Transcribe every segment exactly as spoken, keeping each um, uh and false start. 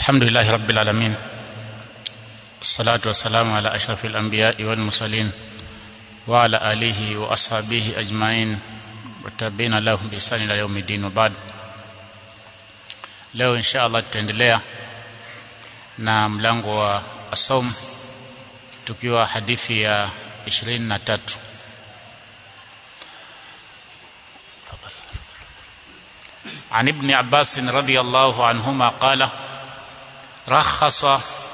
Alhamdulillahi rabbil alamin, wassalatu wassalamu ala ashrafil anbiya'i wal mursalin wa ala alihi wa ashabihi ajma'in wa tabi'ina lahum bi ihsan ila yaumiddin. Wa ba'd. Leo inshallah tutaendelea na mlango wa as-sawm tukiwa hadithi ya ishirini na tatu. عن ابن عباس رضي الله عنهما قال رخص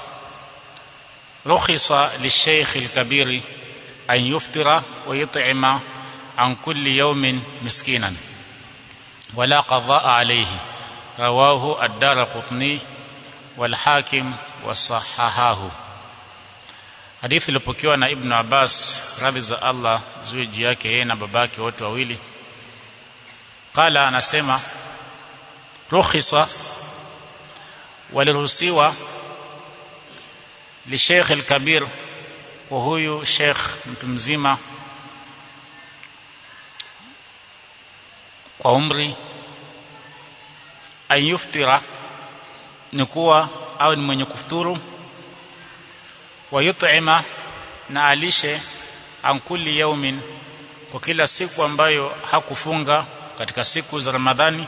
رخص للشيخ الكبير أن يفطر ويطعم عن كل يوم مسكينا ولا قضاء عليه. رواه الدارقطني والحاكم وصححه. حديث ilipokewa na Ibn Abbas radhi za Allah ziwe juu yake yeye na babake wote wawili. Qala, anasema rukhisa, waliruhusiwa li Sheikh al-Kabir, kwa huyu Sheikh mtu mzima kwa umri, ayuftira, ni kuwa au ni mwenye kufuturu, wa yut'ima, na alishe, an kulli yawmin, kwa kila siku ambayo hakufunga katika siku za Ramadhani,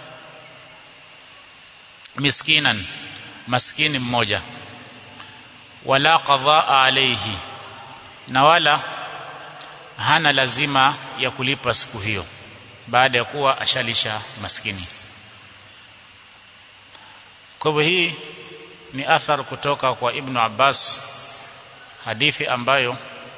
miskinan, maskini mmoja, wala qadhaa alayhi, na wala hana lazima ya kulipa siku hiyo baada ya kuwa ashalisha maskini. Kwa hivyo hii ni athar kutoka kwa Ibn Abbas, hadithi ambayo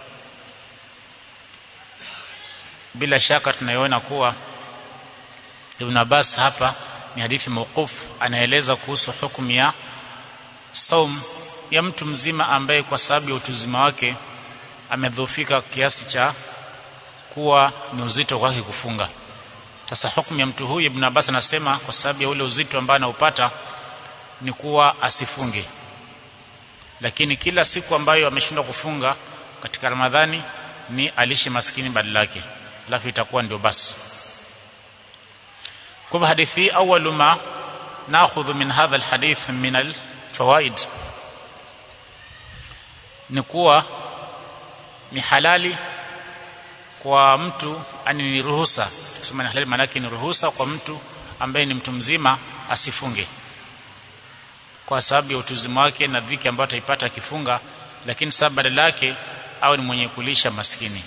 bila shaka tunaiona kuwa Ibn Abbas hapa ni hadithi mawquf, anaeleza kuhusu hukumu ya saum ya mtu mzima ambaye kwa sababu ya utuzima wake amedhoofika kiasi cha kuwa ni uzito kwake kufunga. Sasa hukumu ya mtu huyu, Ibn Abbas anasema kwa sababu ya ule uzito ambao anaupata ni kuwa asifunge, lakini kila siku ambayo ameshindwa kufunga katika Ramadhani ni alishe maskini badala yake, alafu itakuwa ndio basi. Kwa hadithi awwalu ma naakhudhu min hadha alhadith min alfawaid, ni kuwa ni halali kwa mtu, ani ni ruhusa, kusema ni halali maana yake ni ruhusa kwa mtu ambaye ni mtu mzima asifunge kwa sababu ya utuzima wake na dhiki ambayo ataipata akifunga, lakini sababu badala yake au ni mwenye kulisha maskini,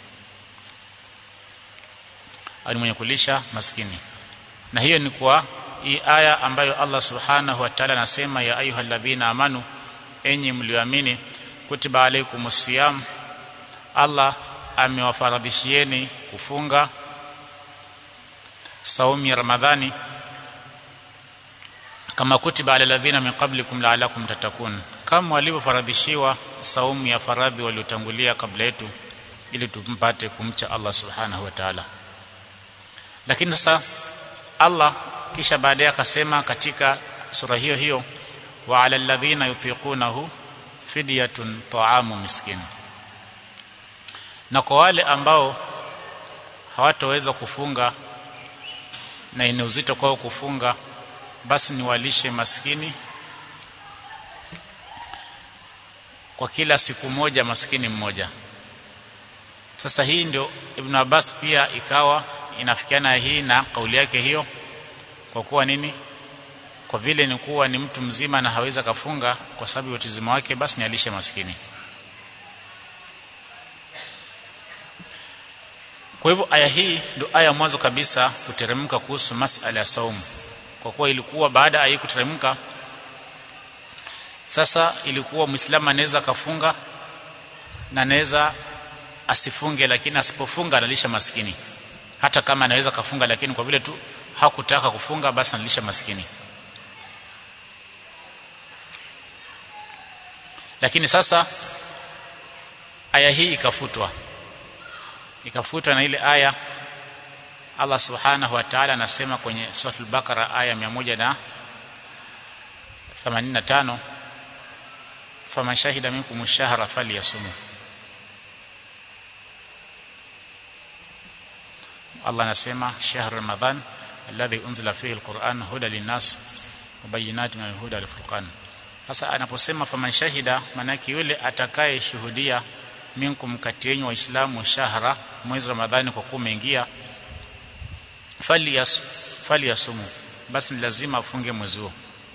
au ni mwenye kulisha maskini. Na hiyo ni kwa hii aya ambayo Allah subhanahu wa ta'ala anasema, ya ayyuhalladhina amanu, enyi mlioamini, kutiba alaykumus siyam, Allah amewafaradhishieni kufunga saumu ya Ramadhani, kama kutiba ala alladhina min qablikum la'allakum tattaqun, kama walivyofaradhishiwa saumu ya faradhi waliotangulia kabla yetu, ili tumpate kumcha Allah subhanahu wa ta'ala. Lakini sasa Allah kisha baadaye akasema katika sura hiyo hiyo, wa ala alladhina yutiqunahu fidyatun ta'amu miskin, na kwa wale ambao hawataweza kufunga na ina uzito kwao kufunga, basi ni walishe maskini kwa kila siku moja, maskini mmoja. Sasa hii ndio Ibn Abbas pia ikawa inafikiana hii na kauli yake hiyo, kwa kuwa nini? Kwa vile ni kuwa ni mtu mzima na haweza kafunga kwa sababu ya utizima wake, basi ni alishe maskini. Kwa hivyo aya hii ndio aya mwanzo kabisa kuteremka kuhusu masala ya saumu, kwa kuwa ilikuwa baada ya hii kuteremka, sasa ilikuwa Muislamu anaweza kafunga na anaweza asifunge, lakini asipofunga analisha maskini. Hata kama anaweza kafunga, lakini kwa vile tu hakutaka kufunga, basi analisha maskini. Lakini sasa aya hii ikafutwa, ikafutwa na ile aya Allah subhanahu wa ta'ala anasema kwenye sura al-Baqara aya mia moja themanini na tano, faman shahida minkum ash-shahra falyasum. Allah anasema shahr Ramadhan alladhi unzila fihi al-Qur'an hudan lin-nas mubayyinat min al-huda wal-furqan. Sasa anaposema faman shahida, maana yake yule atakaye shuhudia minkum kati yenu waislamu shahra, mwezi Ramadhani kwa kumeingia, fali yas fali yasumu, basi ni lazima afunge mwezi huo.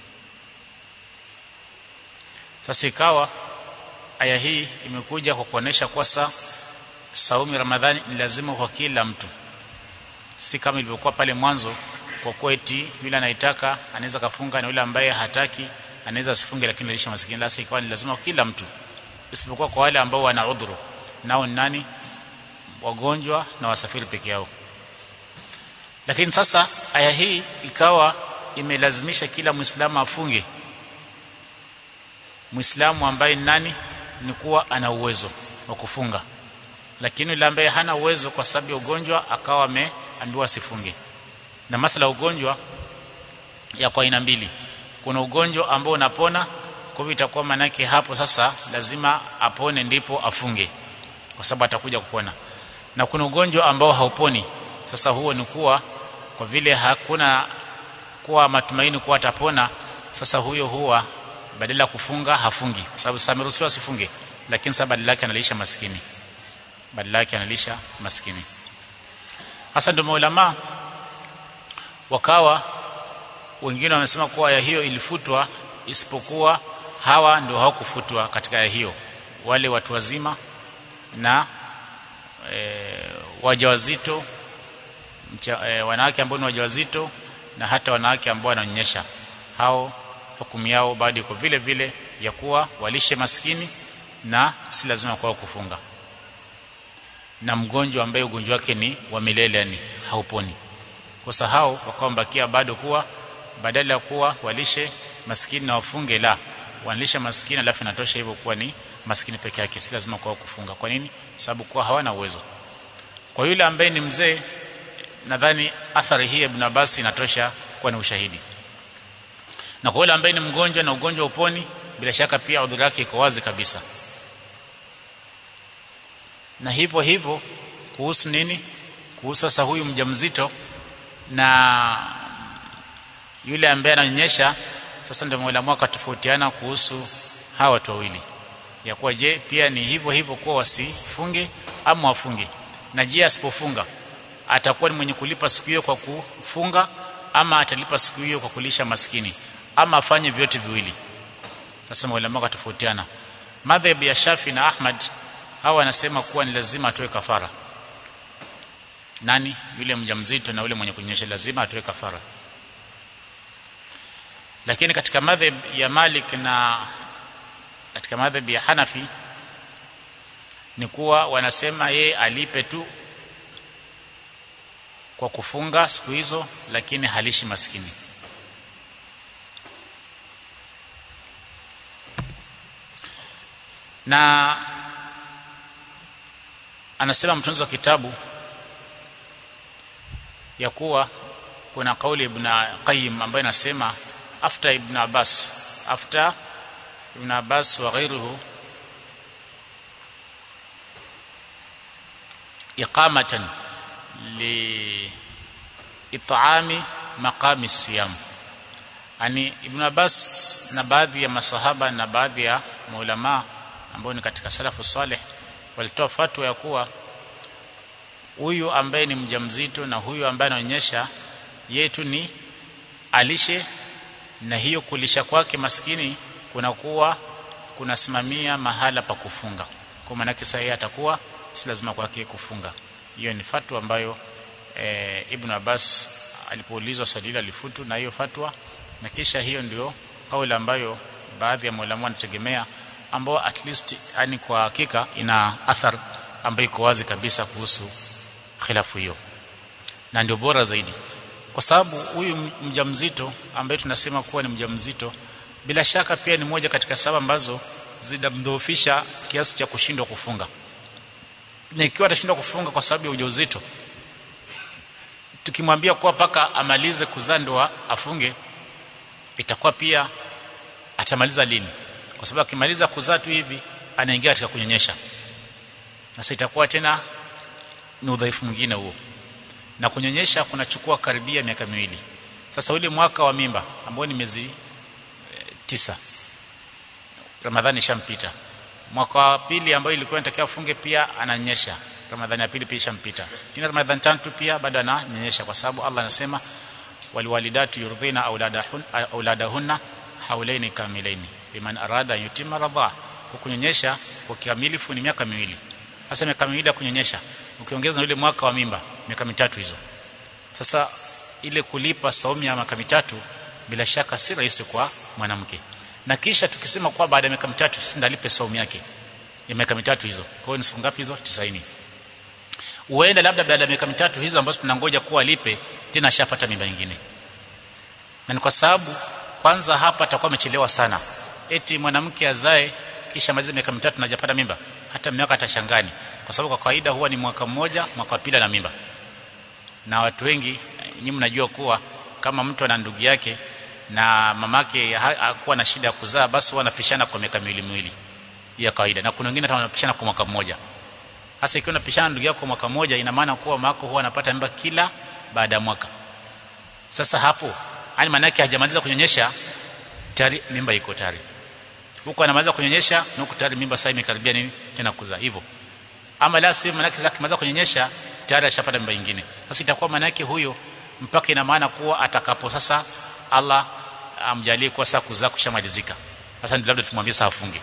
Sasa ikawa aya hii imekuja kwa kuonesha kwa sa saumu Ramadhani ni lazima kwa kila mtu, si kama ilivyokuwa pale mwanzo kwa kuwa eti yule anaitaka anaweza kafunga na yule ambaye hataki anaweza asifunge, lakini lisha maskini. La, ikawa ni lazima kwa kila mtu, isipokuwa kwa wale ambao wana udhuru, nao nani? Wagonjwa na wasafiri peke yao. Lakini sasa aya hii ikawa imelazimisha kila Muislamu afunge. Muislamu ambaye nani? Ni kuwa ana uwezo wa kufunga, lakini yule ambaye hana uwezo kwa sababu ya ugonjwa akawa ameambiwa asifunge. Na masala ugonjwa ya kwa aina mbili. Kuna ugonjwa ambao unapona, kwa hivyo itakuwa manake hapo sasa lazima apone ndipo afunge, kwa sababu atakuja kupona. Na kuna ugonjwa ambao hauponi. Sasa huo ni kuwa kwa vile hakuna kuwa matumaini kuwa atapona, sasa huyo huwa badala kufunga hafungi, kwa sababu sasa ameruhusiwa asifunge, lakini sababu badala yake analisha maskini, badala yake analisha maskini. Hasa ndio maulama wakawa wengine wamesema kuwa aya hiyo ilifutwa, isipokuwa hawa ndio hawakufutwa katika aya hiyo, wale watu wazima na e, wajawazito, e, wanawake ambao ni wajawazito na hata wanawake ambao wananyonyesha, hao hukumu yao bado iko vile vile ya kuwa walishe maskini na si lazima kwao kufunga. Na mgonjwa ambaye ugonjwa wake ni wa milele, yani hauponi, kwa sahau wakaombakia bado kuwa badala ya kuwa walishe maskini na wafunge, la walisha maskini alafu inatosha hivyo kuwa ni maskini peke yake, si lazima kwao kufunga. Kwa nini? Sababu kwa hawana uwezo. Kwa yule ambaye ni mzee, nadhani athari hii Ibn Abbas inatosha kuwa ni ushahidi. Na kwa yule ambaye ni mgonjwa na ugonjwa uponi, bila shaka pia udhuru wake iko wazi kabisa. Na hivyo hivyo kuhusu nini? Kuhusu sasa huyu mjamzito na yule ambaye ananyonyesha. Sasa ndio maulama wakatofautiana kuhusu hawa watu wawili, ya kuwa je, pia ni hivyo hivyo kuwa wasifunge ama wafunge, na je asipofunga atakuwa ni mwenye kulipa siku hiyo kwa kufunga ama atalipa siku hiyo kwa kulisha maskini, ama afanye vyote viwili. Sasa maulama wakatofautiana. Madhhab ya Shafi na Ahmad, hawa wanasema kuwa ni lazima atoe kafara. Nani? Yule mjamzito na yule mwenye kunyonyesha lazima atoe kafara. Lakini katika madhhab ya Malik na katika madhhab ya Hanafi ni kuwa wanasema yeye alipe tu kwa kufunga siku hizo, lakini halishi maskini. Na anasema mtunzi wa kitabu ya kuwa kuna kauli Ibn Qayyim ambaye anasema after Ibn Abbas after Ibn Abbas wa ghayruhu iqamatan li it'ami maqami siyam. Ani Ibn Abbas na baadhi ya masahaba na baadhi ya maulama ambao ni katika salafu salih walitoa fatwa ya kuwa huyu ambaye ni mjamzito na huyu ambaye ananyonyesha yetu ni alishe, na hiyo kulisha kwake maskini kunakuwa kunasimamia mahala pa kufunga, kwa maana yake sasa atakuwa si lazima kwake kufunga. Hiyo ni fatwa ambayo e, Ibn Abbas alipoulizwa swali hilo alifutu na hiyo fatwa, na kisha hiyo ndio kauli ambayo baadhi ya maulama wanategemea, ambao at least yani kwa hakika ina athar ambayo iko wazi kabisa kuhusu khilafu hiyo, na ndio bora zaidi, kwa sababu huyu mjamzito ambaye tunasema kuwa ni mjamzito bila shaka pia ni moja katika sababu ambazo zinamdhoofisha kiasi cha kushindwa kufunga. Na ikiwa atashindwa kufunga kwa sababu ya ujauzito, tukimwambia kuwa paka amalize kuzaa ndio afunge, itakuwa pia atamaliza lini? Kwa sababu akimaliza kuzaa tu hivi anaingia katika kunyonyesha, na sasa itakuwa tena ni udhaifu mwingine huo, na kunyonyesha kunachukua karibia miaka miwili. Sasa ule mwaka wa mimba ambao ni miezi tisa, Ramadhani ishampita. Mwaka wa pili ambao ilikuwa inatakiwa afunge pia ananyesha, Ramadhani ya pili pia ishampita. Tena Ramadhani tatu pia bado ananyesha, kwa sababu Allah anasema waliwalidatu yurdhina auladahun auladahunna haulaini kamilaini liman arada yutima radha. Kunyonyesha kwa kikamilifu ni miaka miwili. Sasa miaka miwili ya kunyonyesha ukiongeza na ile mwaka wa mimba, miaka mitatu hizo. Sasa ile kulipa saumu ya miaka mitatu bila shaka si rahisi kwa mwanamke. Na kisha tukisema kwa baada ya miaka mitatu sisi ndalipe saumu yake ya miaka mitatu hizo, kwa hiyo ni siku ngapi hizo? tisaini. Uenda labda baada ya miaka mitatu hizo ambazo tunangoja kuwa alipe tena ashapata mimba nyingine. Na ni kwa sababu kwanza hapa atakuwa amechelewa sana. Eti mwanamke azae kisha maliza miaka mitatu na hajapata mimba, hata miaka atashangani, kwa sababu kwa kawaida huwa ni mwaka mmoja, mwaka wa pili na mimba. Na watu wengi nyinyi mnajua kuwa kama mtu ana ndugu yake na mamake hakuwa na shida ya kuzaa, basi wanapishana kwa miaka miwili miwili ya kawaida, na kuna wengine hata wanapishana kwa mwaka mmoja. Sasa ikiwa unapishana ndugu yako kwa mwaka mmoja, ina maana kuwa mamako huwa anapata mimba kila baada ya mwaka. Sasa hapo yani maana yake hajamaliza kunyonyesha tayari mimba iko tayari, huko anamaliza kunyonyesha na huko tayari mimba sasa imekaribia nini tena kuzaa hivyo. Ama la sivyo maana yake akimaliza kunyonyesha tayari ashapata mimba nyingine. Sasa itakuwa maana yake huyo mpaka ina maana kuwa atakapo sasa Allah amjalie kwa sasa kuzaa kushamalizika, sasa ndio labda tumwambie sasa afunge.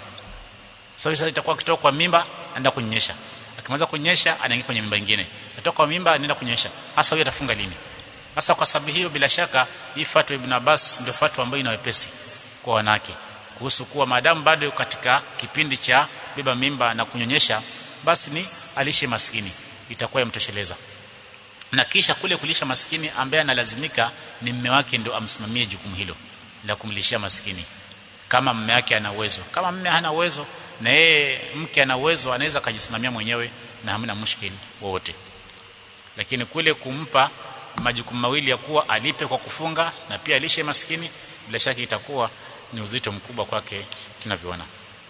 So sasa itakuwa kitoka kwa mimba anaenda kunyonyesha, akimaliza kunyonyesha anaingia kwenye mimba nyingine, kutoka kwa mimba anaenda kunyonyesha. Sasa huyo atafunga lini? Sasa kwa sababu hiyo bila shaka hii fatwa Ibn Abbas ndio fatwa ambayo ina wepesi kwa wanawake kuhusu kuwa maadamu bado katika kipindi cha beba mimba na kunyonyesha, basi ni alishe maskini, itakuwa imtosheleza. Na kisha kule kulisha maskini ambaye analazimika ni mume wake ndio amsimamie jukumu hilo la kumlishia maskini, kama mume wake ana uwezo. Kama mume hana uwezo na yeye mke ana uwezo, anaweza kujisimamia mwenyewe na hamna mushkili wowote. Lakini kule kumpa majukumu mawili ya kuwa alipe kwa kufunga na pia alishe maskini, bila shaka itakuwa ni uzito mkubwa kwake tunavyoona.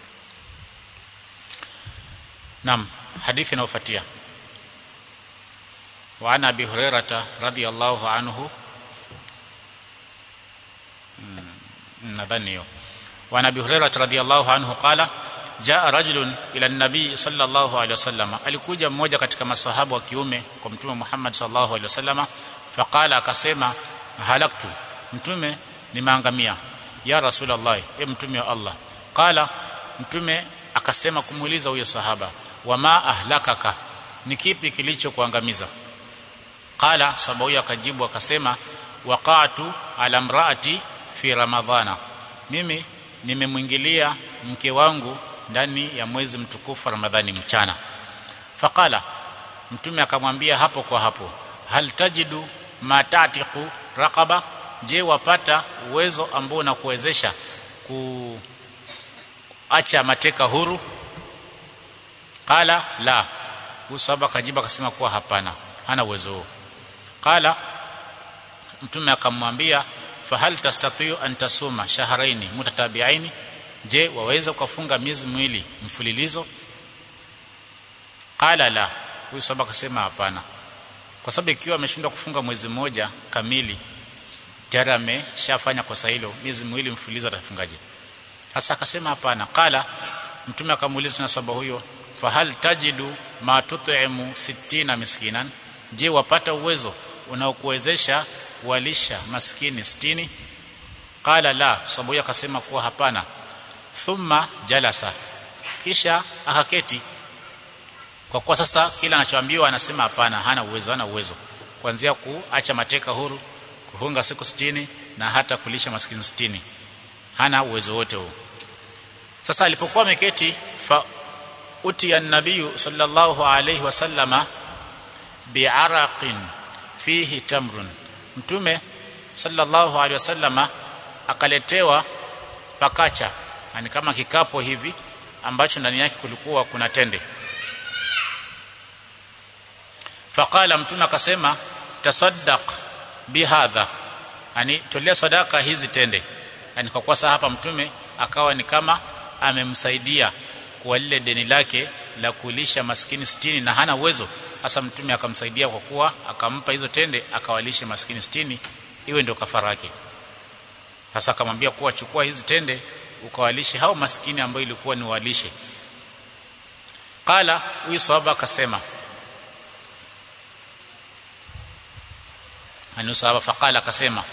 Naam, hadithi inayofuatia wa ana Abi Hurairah radhiyallahu anhu, nadhani hiyo wa ana Abi Hurairah radhiyallahu anhu qala jaa rajulun ila an-nabi sallallahu alayhi wasallam, alikuja mmoja katika maswahaba wa kiume kwa mtume Muhammad sallallahu alayhi wasallam, faqala, akasema halaktu, mtume nimeangamia, ya Rasulullah, e mtume wa Allah. Qala, mtume akasema kumuuliza huyo sahaba, wama ahlakaka, ni kipi kilichokuangamiza? Qala, sababu huyo akajibu akasema, waqa'tu ala imraati fi ramadhana, mimi nimemwingilia mke wangu ndani ya mwezi mtukufu Ramadhani mchana. Faqala, mtume akamwambia hapo kwa hapo, hal tajidu ma ta'tiqu raqaba, je wapata uwezo ambao unakuwezesha kuacha mateka huru? Qala la, usaba kajiba akasema kuwa hapana, hana uwezo huo. Qala, mtume akamwambia, fahal tastati'u an tasuma shahrayn mutatabi'ain, je waweza kufunga miezi miwili mfululizo? Qala la, usaba akasema hapana, kwa sababu ikiwa ameshindwa kufunga mwezi mmoja kamili tayari ameshafanya kosa hilo, miezi miwili mfululizo atafungaje? Sasa akasema hapana. Qala, mtume akamuuliza na sababu huyo, fahal tajidu ma tut'imu sittina miskinan, je wapata uwezo unaokuwezesha kuwalisha maskini sitini? Qala la, sababu huyo akasema kuwa hapana. Thumma jalasa, kisha akaketi, kwa kuwa sasa kila anachoambiwa anasema hapana, hana uwezo, hana uwezo kuanzia kuacha mateka huru, kufunga siku sitini na hata kulisha maskini sitini, hana uwezo wote huo. Sasa alipokuwa ameketi, fa utiya an-nabiy sallallahu alayhi wasallama bi'araqin fihi tamrun, mtume sallallahu alayhi wasallama akaletewa pakacha, yani kama kikapo hivi ambacho ndani yake kulikuwa kuna tende. Faqala, mtume akasema, tasaddaq bihadha, yani tolea sadaka hizi tende. Yani kwa kuwa hapa mtume akawa ni kama amemsaidia kwa lile deni lake la kulisha maskini sitini na hana uwezo. Hasa mtume akamsaidia kwa kuwa akampa hizo tende akawalisha maskini sitini, iwe ndio kafara yake. Sasa akamwambia kuwa chukua hizi tende ukawalishe hao maskini ambao ilikuwa ni walishe. Qala, huyu sahaba akasema, anu sahaba faqala akasema,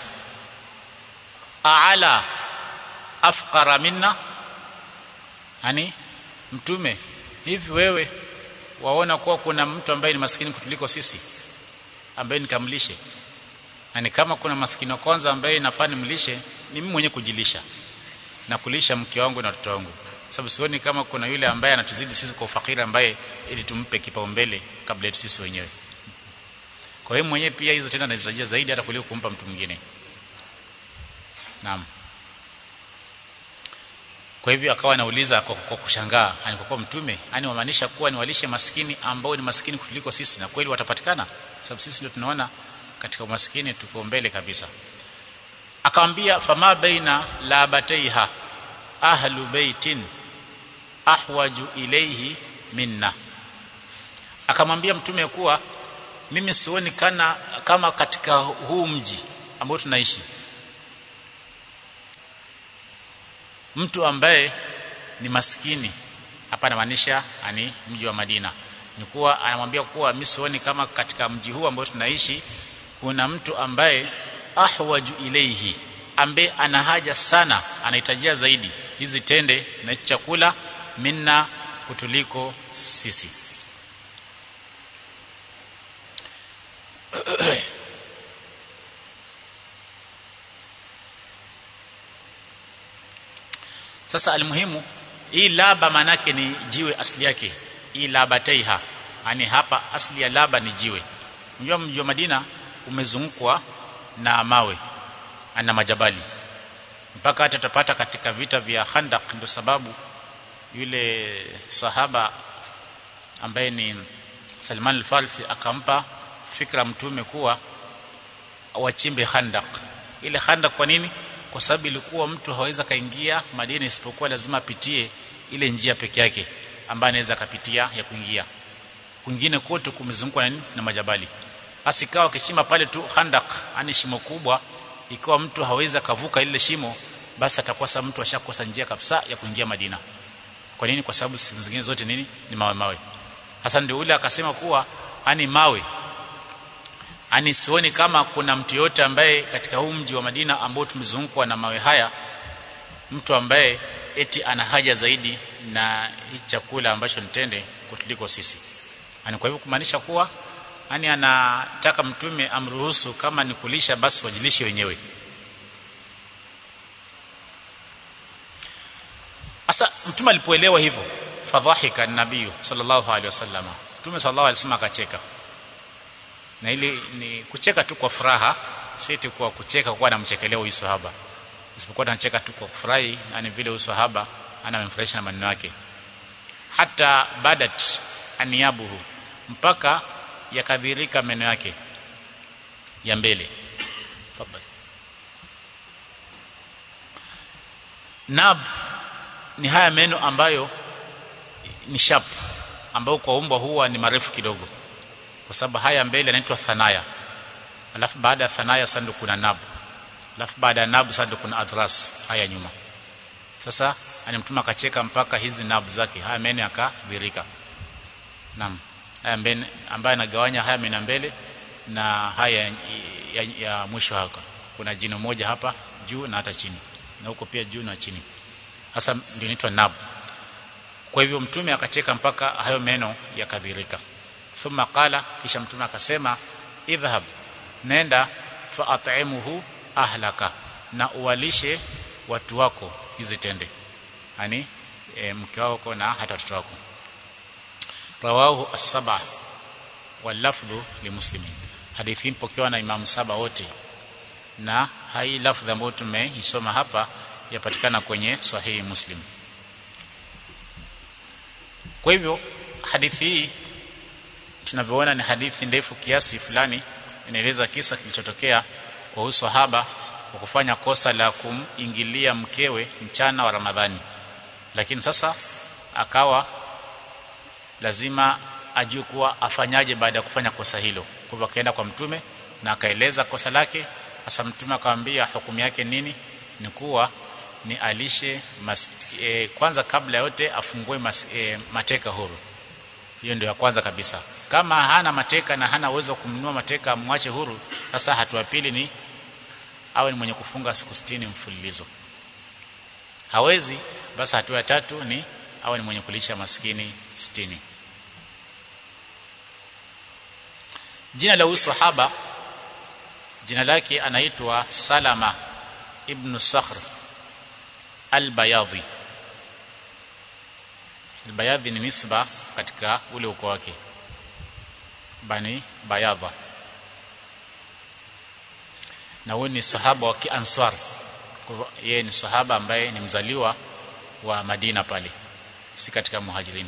aala afqara minna, yani mtume, hivi wewe waona kuwa kuna mtu ambaye ni maskini kutuliko sisi ambaye nikamlishe? Yani kama kuna maskini wa kwanza ambaye nafaa nimlishe, ni mimi mwenyewe kujilisha na kulisha mke wangu na watoto wangu, sababu sioni kama kuna yule ambaye anatuzidi sisi kwa ufakiri ambaye ili tumpe kipaumbele kabla yetu sisi wenyewe. Kwa hiyo mwenyewe pia hizo tena anazijia zaidi hata kuliko kumpa mtu mwingine. Naam. Kwa hivyo akawa anauliza kwa, kwa kushangaa, yani kwa mtume, yani wamaanisha kuwa ni walishe maskini ambao ni maskini kuliko sisi, na kweli watapatikana? Sababu sisi ndio tunaona katika umaskini tuko mbele kabisa. Akamwambia, fama baina labataiha ahlu baitin ahwaju ilayhi minna. Akamwambia mtume kuwa mimi sioni kana kama katika huu mji ambao tunaishi mtu ambaye ni maskini, hapa anamaanisha ani mji wa Madina, ni kuwa anamwambia kuwa mimi sioni kama katika mji huu ambao tunaishi kuna mtu ambaye ahwaju ilayhi, ambaye ana haja sana, anahitajia zaidi hizi tende na chakula minna kutuliko sisi. Sasa almuhimu, hii laba manake ni jiwe asili yake, hii labataiha, yani hapa asili ya laba ni jiwe. Unajua mji wa Madina umezungukwa na mawe na majabali, mpaka hata tutapata katika vita vya Khandaq, ndio sababu yule sahaba ambaye ni Salman al-Farisi akampa fikra mtume kuwa wachimbe Khandaq. Ile Khandaq kwa nini? Kwa sababu ilikuwa mtu hawezi kaingia Madina isipokuwa lazima apitie ile njia peke yake ambayo anaweza kapitia ya kuingia. Kwingine kote kumezungukwa na, na majabali. Asikawa kichimba pale tu Khandaq, ani shimo kubwa, ikiwa mtu hawezi kavuka ile shimo, basi atakosa, mtu ashakosa njia kabisa ya kuingia Madina. Kwa nini? Kwa sababu sehemu zingine zote nini ni mawe mawe. Hasa ndio ule akasema kuwa ani mawe, ani sioni kama kuna mtu yote ambaye katika huu mji wa Madina ambao tumezungukwa na mawe haya, mtu ambaye eti ana haja zaidi na hii chakula ambacho nitende kutuliko sisi. Ani kwa hivyo kumaanisha kuwa ani anataka mtume amruhusu kama ni kulisha basi wajilishe wenyewe. Asa mtume alipoelewa hivyo, fadhahika an-nabii sallallahu alaihi wasallam, mtume sallallahu alaihi wasallam akacheka. Na ili ni kucheka tu kwa furaha, si tu kwa kucheka kwa anamchekelea huyu sahaba, isipokuwa anacheka tu kwa kufurahi, yani vile huyu sahaba anamfurahisha na maneno yake. Hata badat aniyabuhu, mpaka yakadhirika meno yake ya mbele. Fadhali. Nab ni haya meno ambayo ni sharp, ambayo kwa umbo huwa ni marefu kidogo, kwa sababu haya mbele yanaitwa thanaya. Alafu baada ya thanaya sasa kuna nab. Alafu baada ya nab sasa kuna adras, haya nyuma. Sasa ani mtume akacheka mpaka hizi nab zake, haya meno yakadhirika. Naam. Haya mbele ambayo anagawanya haya meno mbele na haya ya, ya, ya mwisho hapa. Kuna jino moja hapa juu na hata chini. Na huko pia juu na chini. Sasa ndio inaitwa nab. Kwa hivyo mtume akacheka mpaka hayo meno yakadhirika. Thumma qala, kisha mtume akasema, idhhab, nenda fa at'imuhu ahlaka, na uwalishe watu wako hizi tende, yani e, mke wako na hata watoto wako. Rawahu as-sab'a wal lafdhu li Muslimin. Hadithi ipokewa na Imam saba wote, na hai lafdhi ambayo tumeisoma hapa yapatikana kwenye Sahihi Muslim. Kwa hivyo hadithi hii tunavyoona ni hadithi ndefu kiasi fulani, inaeleza kisa kilichotokea kwa huyu sahaba kwa kufanya kosa la kumingilia mkewe mchana wa Ramadhani. Lakini sasa akawa lazima ajue kuwa afanyaje baada ya kufanya kosa hilo. Kwa hivyo akaenda kwa mtume na akaeleza kosa lake. Sasa mtume akamwambia hukumu yake nini, ni kuwa ni alishe mas, e, kwanza kabla yote afungue mas, e, mateka huru. Hiyo ndio ya kwanza kabisa. Kama hana mateka na hana uwezo wa kumnunua mateka amwache huru, sasa hatua pili ni awe ni mwenye kufunga siku sitini mfululizo. Hawezi, basi hatua ya tatu ni awe ni mwenye kulisha maskini sitini. Jina la usahaba, jina lake anaitwa Salama ibn Sakhr al-Bayadhi. Al-Bayadhi ni nisba katika ule ukoo wake, Bani Bayadha, na huyu ni sahaba wa Kiansar. Yeye ni sahaba ambaye ni mzaliwa wa Madina pale, si katika muhajirin.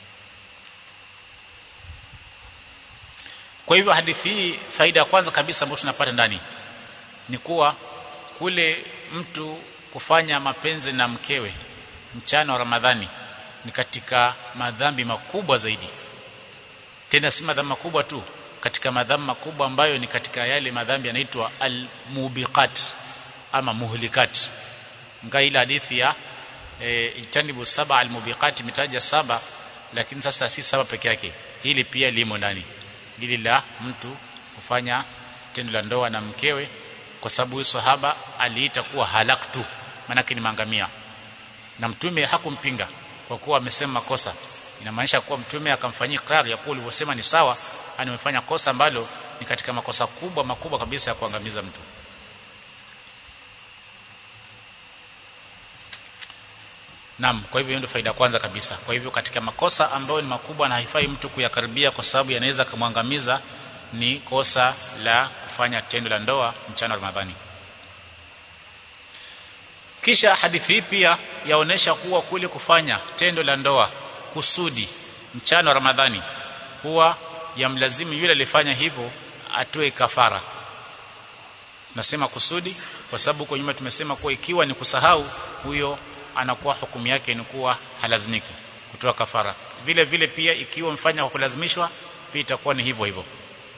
Kwa hivyo hadithi hii, faida ya kwanza kabisa ambayo tunapata ndani ni kuwa kule mtu kufanya mapenzi na mkewe mchana wa Ramadhani ni katika madhambi makubwa zaidi. Tena si madhambi makubwa tu, katika madhambi makubwa ambayo ni katika yale madhambi yanaitwa al-mubiqat ama muhlikat. Nga ile hadithi ya e, itanibu saba al-mubiqat imetaja saba, lakini sasa si saba peke yake, hili pia limo ndani, lile la mtu kufanya tendo la ndoa na mkewe, kwa sababu huyo sahaba aliita kuwa halaktu, maana ni maangamia, na mtume hakumpinga kwa kuwa amesema makosa. Inamaanisha kuwa mtume akamfanyia ikrar ya kuwa ulivyosema ni sawa, amefanya kosa ambalo ni katika makosa kubwa makubwa kabisa ya kuangamiza mtu. Naam, kwa hivyo ndio faida kwanza kabisa. Kwa hivyo katika makosa ambayo ni makubwa na haifai mtu kuyakaribia kwa sababu yanaweza kumwangamiza ni kosa la kufanya tendo la ndoa mchana wa Ramadhani. Kisha hadithi hii pia yaonesha kuwa kule kufanya tendo la ndoa kusudi mchana wa Ramadhani huwa yamlazimu yule alifanya hivyo atoe kafara. Nasema kusudi kwa sababu kwa nyuma tumesema kuwa ikiwa ni kusahau, huyo anakuwa hukumu yake ni kuwa halazimiki kutoa kafara. Vile vile pia ikiwa mfanya kwa kulazimishwa pia itakuwa ni hivyo hivyo.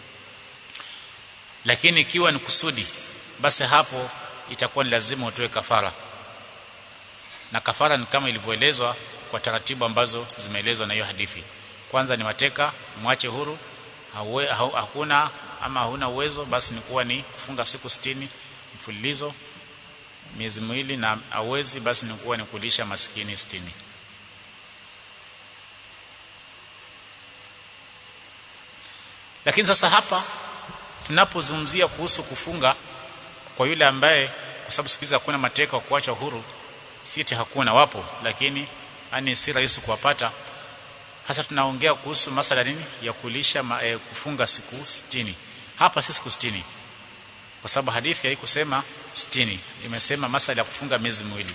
Lakini ikiwa ni kusudi, basi hapo itakuwa ni lazima utoe kafara. Na kafara ni kama ilivyoelezwa kwa taratibu ambazo zimeelezwa na hiyo hadithi. Kwanza ni mateka, mwache huru. Hawe, ha, hakuna ama huna uwezo, basi ni kuwa ni kufunga siku sitini mfululizo miezi miwili, na hawezi, basi ni kuwa ni kulisha maskini sitini. Lakini sasa hapa tunapozungumzia kuhusu kufunga kwa yule ambaye, kwa sababu siku hizi hakuna mateka wa kuacha huru, siti hakuna, wapo, lakini yani si rahisi kuwapata. Hasa tunaongea kuhusu masala nini ya kulisha ma, eh, kufunga siku sitini. Hapa si siku sitini, kwa sababu hadithi haikusema sitini, imesema masala ya kufunga miezi miwili.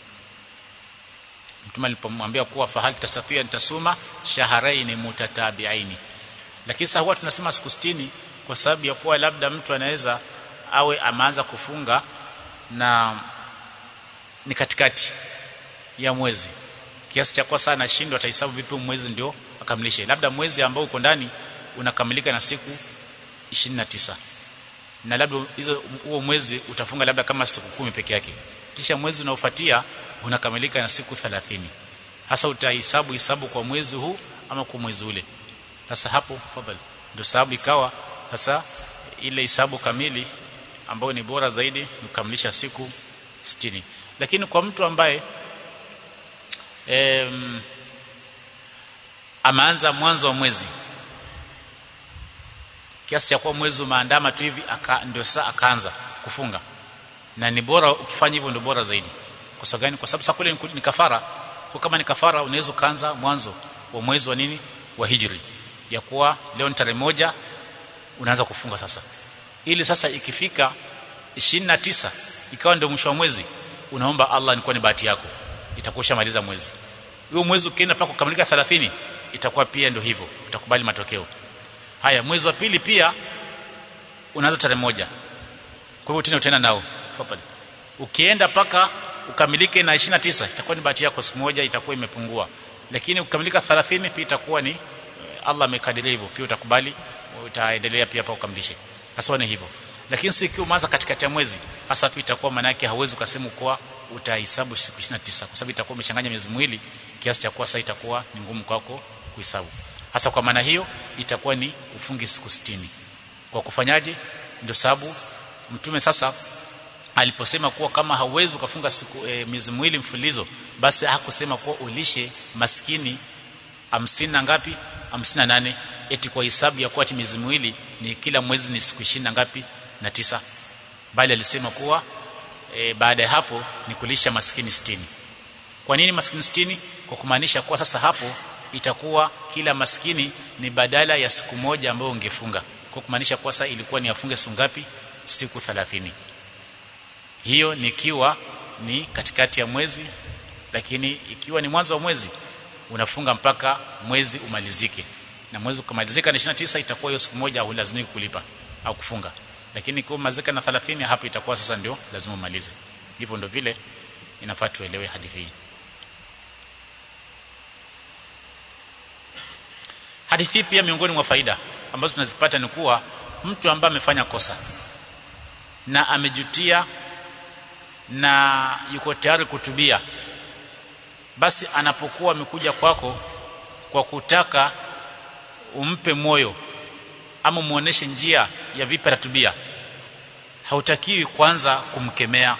Mtume alipomwambia kuwa fahal tastatia tasuma shahrayn mutatabi'ain. Lakini sasa huwa tunasema siku sitini kwa sababu ya kuwa labda mtu anaweza awe ameanza kufunga na ni katikati ya mwezi, kiasi cha kwa sana shindwa atahesabu vipi mwezi ndio akamilishe. Labda mwezi ambao uko ndani unakamilika na siku ishirini na tisa, na labda hizo huo mwezi utafunga labda kama siku kumi peke yake, kisha mwezi unaofuatia unakamilika na siku thelathini. Hasa utahesabu hesabu kwa mwezi huu ama kwa mwezi ule. Sasa hapo fadhali ndio sababu ikawa sasa ile hesabu kamili ambayo ni bora zaidi ni kukamilisha siku sitini. Lakini kwa mtu ambaye em, ameanza mwanzo wa mwezi kiasi cha kwa mwezi maandama tu hivi aka ndio saa akaanza kufunga, na ni bora ukifanya hivyo, ndio bora zaidi. Kwa sababu gani? Kwa sababu sasa kule ni kafara. Kwa kama ni kafara, unaweza kuanza mwanzo wa mwezi wa nini wa hijri, ya kuwa leo ni tarehe moja unaanza kufunga sasa, ili sasa ikifika ishirini na tisa ikawa ndio mwisho wa mwezi, unaomba Allah ni kwa ni bahati yako itakusha maliza mwezi huo. Mwezi ukienda mpaka kukamilika thelathini itakuwa pia ndio hivyo, utakubali matokeo haya. Mwezi wa pili pia unaanza tarehe moja, kwa hivyo tena utaenda nao fadhali. Ukienda paka ukamilike na ishirini na tisa itakuwa ni bahati yako, siku moja itakuwa imepungua. Lakini ukamilika thelathini pia itakuwa ni Allah amekadiria hivyo, pia utakubali, utaendelea pia hapa ukamilishe. Sasa ni hivyo. Lakini si ikiwa umeanza katikati ya mwezi, hasa hapo itakuwa maana yake hauwezi ukasema kwa utahesabu siku ishirini na tisa kwa sababu itakuwa umechanganya miezi miwili kiasi cha kuwa sasa itakuwa ni ngumu kwako kuhesabu. Hasa kwa maana hiyo itakuwa ni ufunge siku sitini. Kwa kufanyaje? Ndio sababu Mtume sasa aliposema kuwa kama hauwezi ukafunga siku e, miezi miwili mfululizo, basi hakusema kuwa ulishe maskini hamsini na ngapi hamsini na nane eti kwa hisabu ya kuwa miezi miwili ni kila mwezi ni siku ishirini na ngapi na tisa, bali alisema kuwa e, baada ya hapo ni kulisha maskini sitini. Kwa nini maskini sitini? Kwa kumaanisha kuwa sasa hapo itakuwa kila maskini ni badala ya siku moja ambayo ungefunga, kwa kumaanisha kuwa sasa ilikuwa ni afunge siku ngapi? Siku thelathini. Hiyo nikiwa ni katikati ya mwezi, lakini ikiwa ni mwanzo wa mwezi unafunga mpaka mwezi umalizike, na mwezi kumalizika na ishirini na tisa itakuwa hiyo siku moja hulazimiki kulipa au kufunga. Lakini kwa mazika na thelathini hapo itakuwa sasa ndio lazima umalize. Hivyo ndio vile inafaa tuelewe hadithi hii. Hadithi pia miongoni mwa faida ambazo tunazipata ni kuwa mtu ambaye amefanya kosa na amejutia na yuko tayari kutubia, basi anapokuwa amekuja kwako kwa kutaka umpe moyo ama muoneshe njia ya vipi atatubia, hautakiwi kwanza kumkemea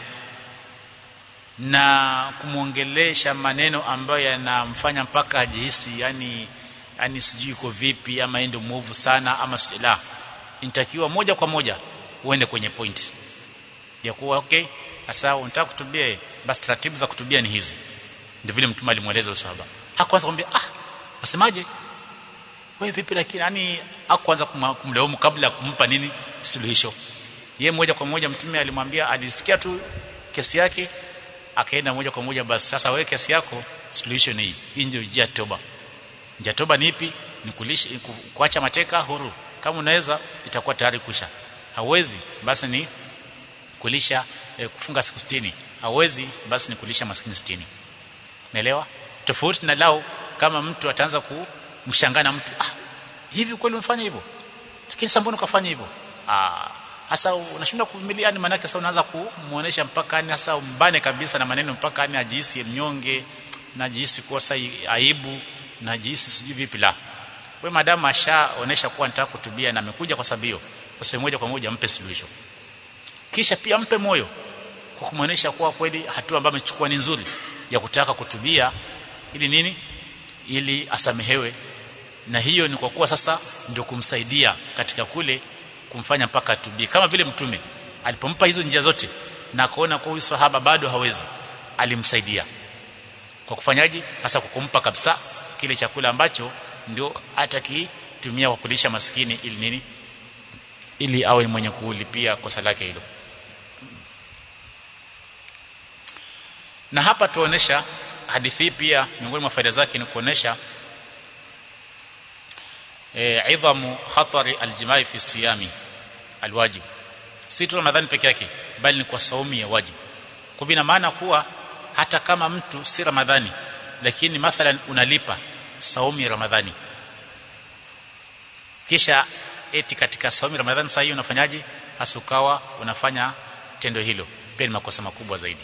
na kumuongelesha maneno ambayo yanamfanya mpaka ajihisi yani yani sijui iko vipi ama ende mwovu sana ama la. Inatakiwa moja kwa moja uende kwenye point ya kuwa okay, sasa unataka kutubia, basi taratibu za kutubia ni hizi. Ndio vile Mtume alimueleza usahaba. Hakuanza kumwambia ah wasemaje wewe vipi, lakini yani hakuanza kumlaumu kabla ya kumpa nini suluhisho. Yeye moja kwa moja Mtume alimwambia, alisikia tu kesi yake akaenda moja kwa moja, basi sasa wewe kesi yako solution ni hii. Hii ndio njia toba. Njia toba ni ipi? Ni kulisha kuacha mateka huru. Kama unaweza itakuwa tayari kusha. Hawezi basi ni kulisha eh, kufunga siku sitini. Hawezi basi ni kulisha maskini sitini. Naelewa? Tofauti na lao kama mtu ataanza kumshangana mtu, ah hivi kweli umefanya hivyo? Lakini sasa mbona ukafanya hivyo? Ah hasa unashindwa kuvumilia, yani maana yake sasa unaanza kumuonesha mpaka yani hasa umbane kabisa na maneno mpaka yani ajihisi mnyonge na ajihisi kosa aibu na ajihisi sijui vipi. La, wewe madamu ashaonesha kuwa anataka kutubia na amekuja kwa sababu hiyo, sasa moja kwa moja mpe suluhisho, kisha pia mpe moyo kwa kumuonesha kuwa kweli hatua ambayo amechukua ni nzuri ya kutaka kutubia ili nini, ili asamehewe. Na hiyo ni kwa kuwa sasa ndio kumsaidia katika kule kumfanya mpaka atubie, kama vile Mtume alipompa hizo njia zote na akaona kwa huyu sahaba bado hawezi, alimsaidia kwa kufanyaje? Hasa kukumpa kabisa kile chakula ambacho ndio atakitumia kwa kulisha maskini, ili nini, ili awe mwenye kulipia kosa lake hilo. Na hapa tuonesha hadithi pia miongoni mwa faida zake ni kuonesha eh idhamu khatari aljimai fi siyami alwajib, si tu Ramadhani peke yake bali ni kwa saumu ya wajib. Kwa vina maana kuwa hata kama mtu si Ramadhani lakini mathalan unalipa saumu ya Ramadhani, kisha eti katika saumu ya Ramadhani sasa hiyo unafanyaje? Hasukawa unafanya tendo hilo, pia ni makosa makubwa zaidi.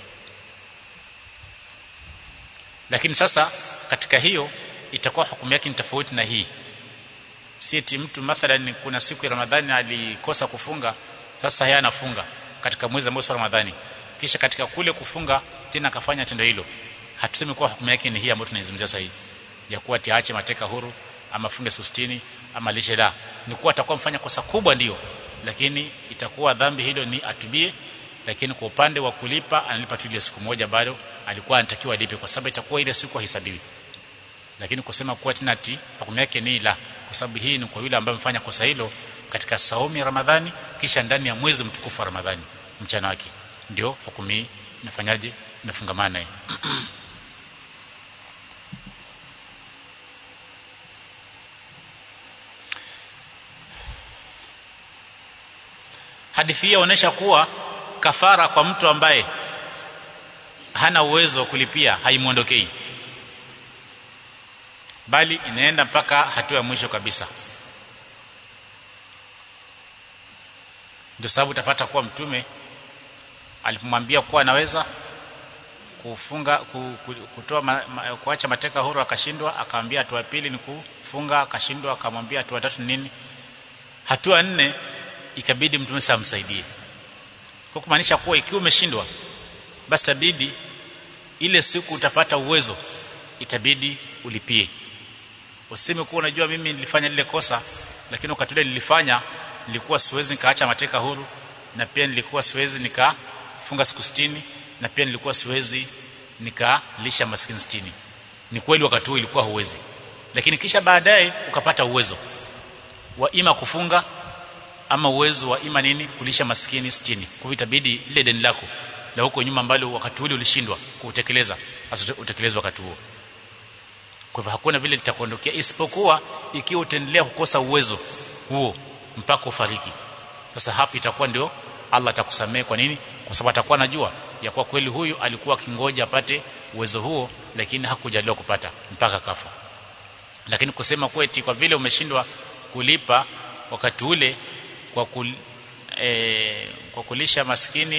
Lakini sasa katika hiyo itakuwa hukumu yake ni tofauti na hii. Si eti mtu mathalan kuna siku ya Ramadhani alikosa kufunga, sasa yeye anafunga katika mwezi ambao si Ramadhani, kisha katika kule kufunga tena akafanya tendo hilo. Hatusemi kuwa hukumu yake ni hii ambayo tunaizungumzia sasa hivi ya kuwa tiache mateka huru ama funge sustini ama lishe. La, ni kuwa atakuwa mfanya kosa kubwa ndio, lakini itakuwa dhambi hilo ni atubie. Lakini kwa upande wa kulipa analipa tu ile siku moja, bado alikuwa anatakiwa alipe kwa sababu itakuwa ile siku haihesabiwi. Lakini kusema kuwa tena ati hukumu yake ni la, kwa sababu hii ni kwa yule ambaye amefanya kosa hilo katika saumu ya Ramadhani kisha ndani ya mwezi mtukufu wa Ramadhani mchana wake, ndio hukumu hii inafanyaje, inafungamana naye. Hadithi hii inaonyesha kuwa kafara kwa mtu ambaye hana uwezo wa kulipia haimuondokei, bali inaenda mpaka hatua ya mwisho kabisa. Ndio sababu utapata kuwa mtume alipomwambia kuwa anaweza kufunga kutoa ma, ma, kuacha mateka huru akashindwa, akamwambia hatua pili ni kufunga, akashindwa, akamwambia hatua tatu nini, hatua nne ikabidi mtume sasa amsaidie. Kwa kumaanisha kuwa ikiwa umeshindwa basi itabidi ile siku utapata uwezo itabidi ulipie. Useme kuwa unajua mimi nilifanya lile kosa, lakini wakati ule nilifanya nilikuwa siwezi nikaacha mateka huru, na pia nilikuwa siwezi nikafunga siku sitini, na pia nilikuwa siwezi nikalisha maskini sitini. Ni kweli wakati huo ilikuwa huwezi, lakini kisha baadaye ukapata uwezo wa ima kufunga ama uwezo wa ima nini kulisha maskini sitini. Kwa hivyo itabidi ile deni lako la huko nyuma ambalo wakati ule ulishindwa kutekeleza utekelezwe wakati huo. Kwa hivyo hakuna vile litakuondokea isipokuwa ikiwa utaendelea kukosa uwezo huo mpaka ufariki. Sasa hapo itakuwa ndio Allah atakusamehe. Kwa nini? Kwa sababu atakuwa anajua ya kwa kweli huyu alikuwa kingoja apate uwezo huo, lakini hakujaliwa kupata mpaka kafa. Lakini kusema kweti kwa vile umeshindwa kulipa wakati ule kwa kul, e, kwa kulisha maskini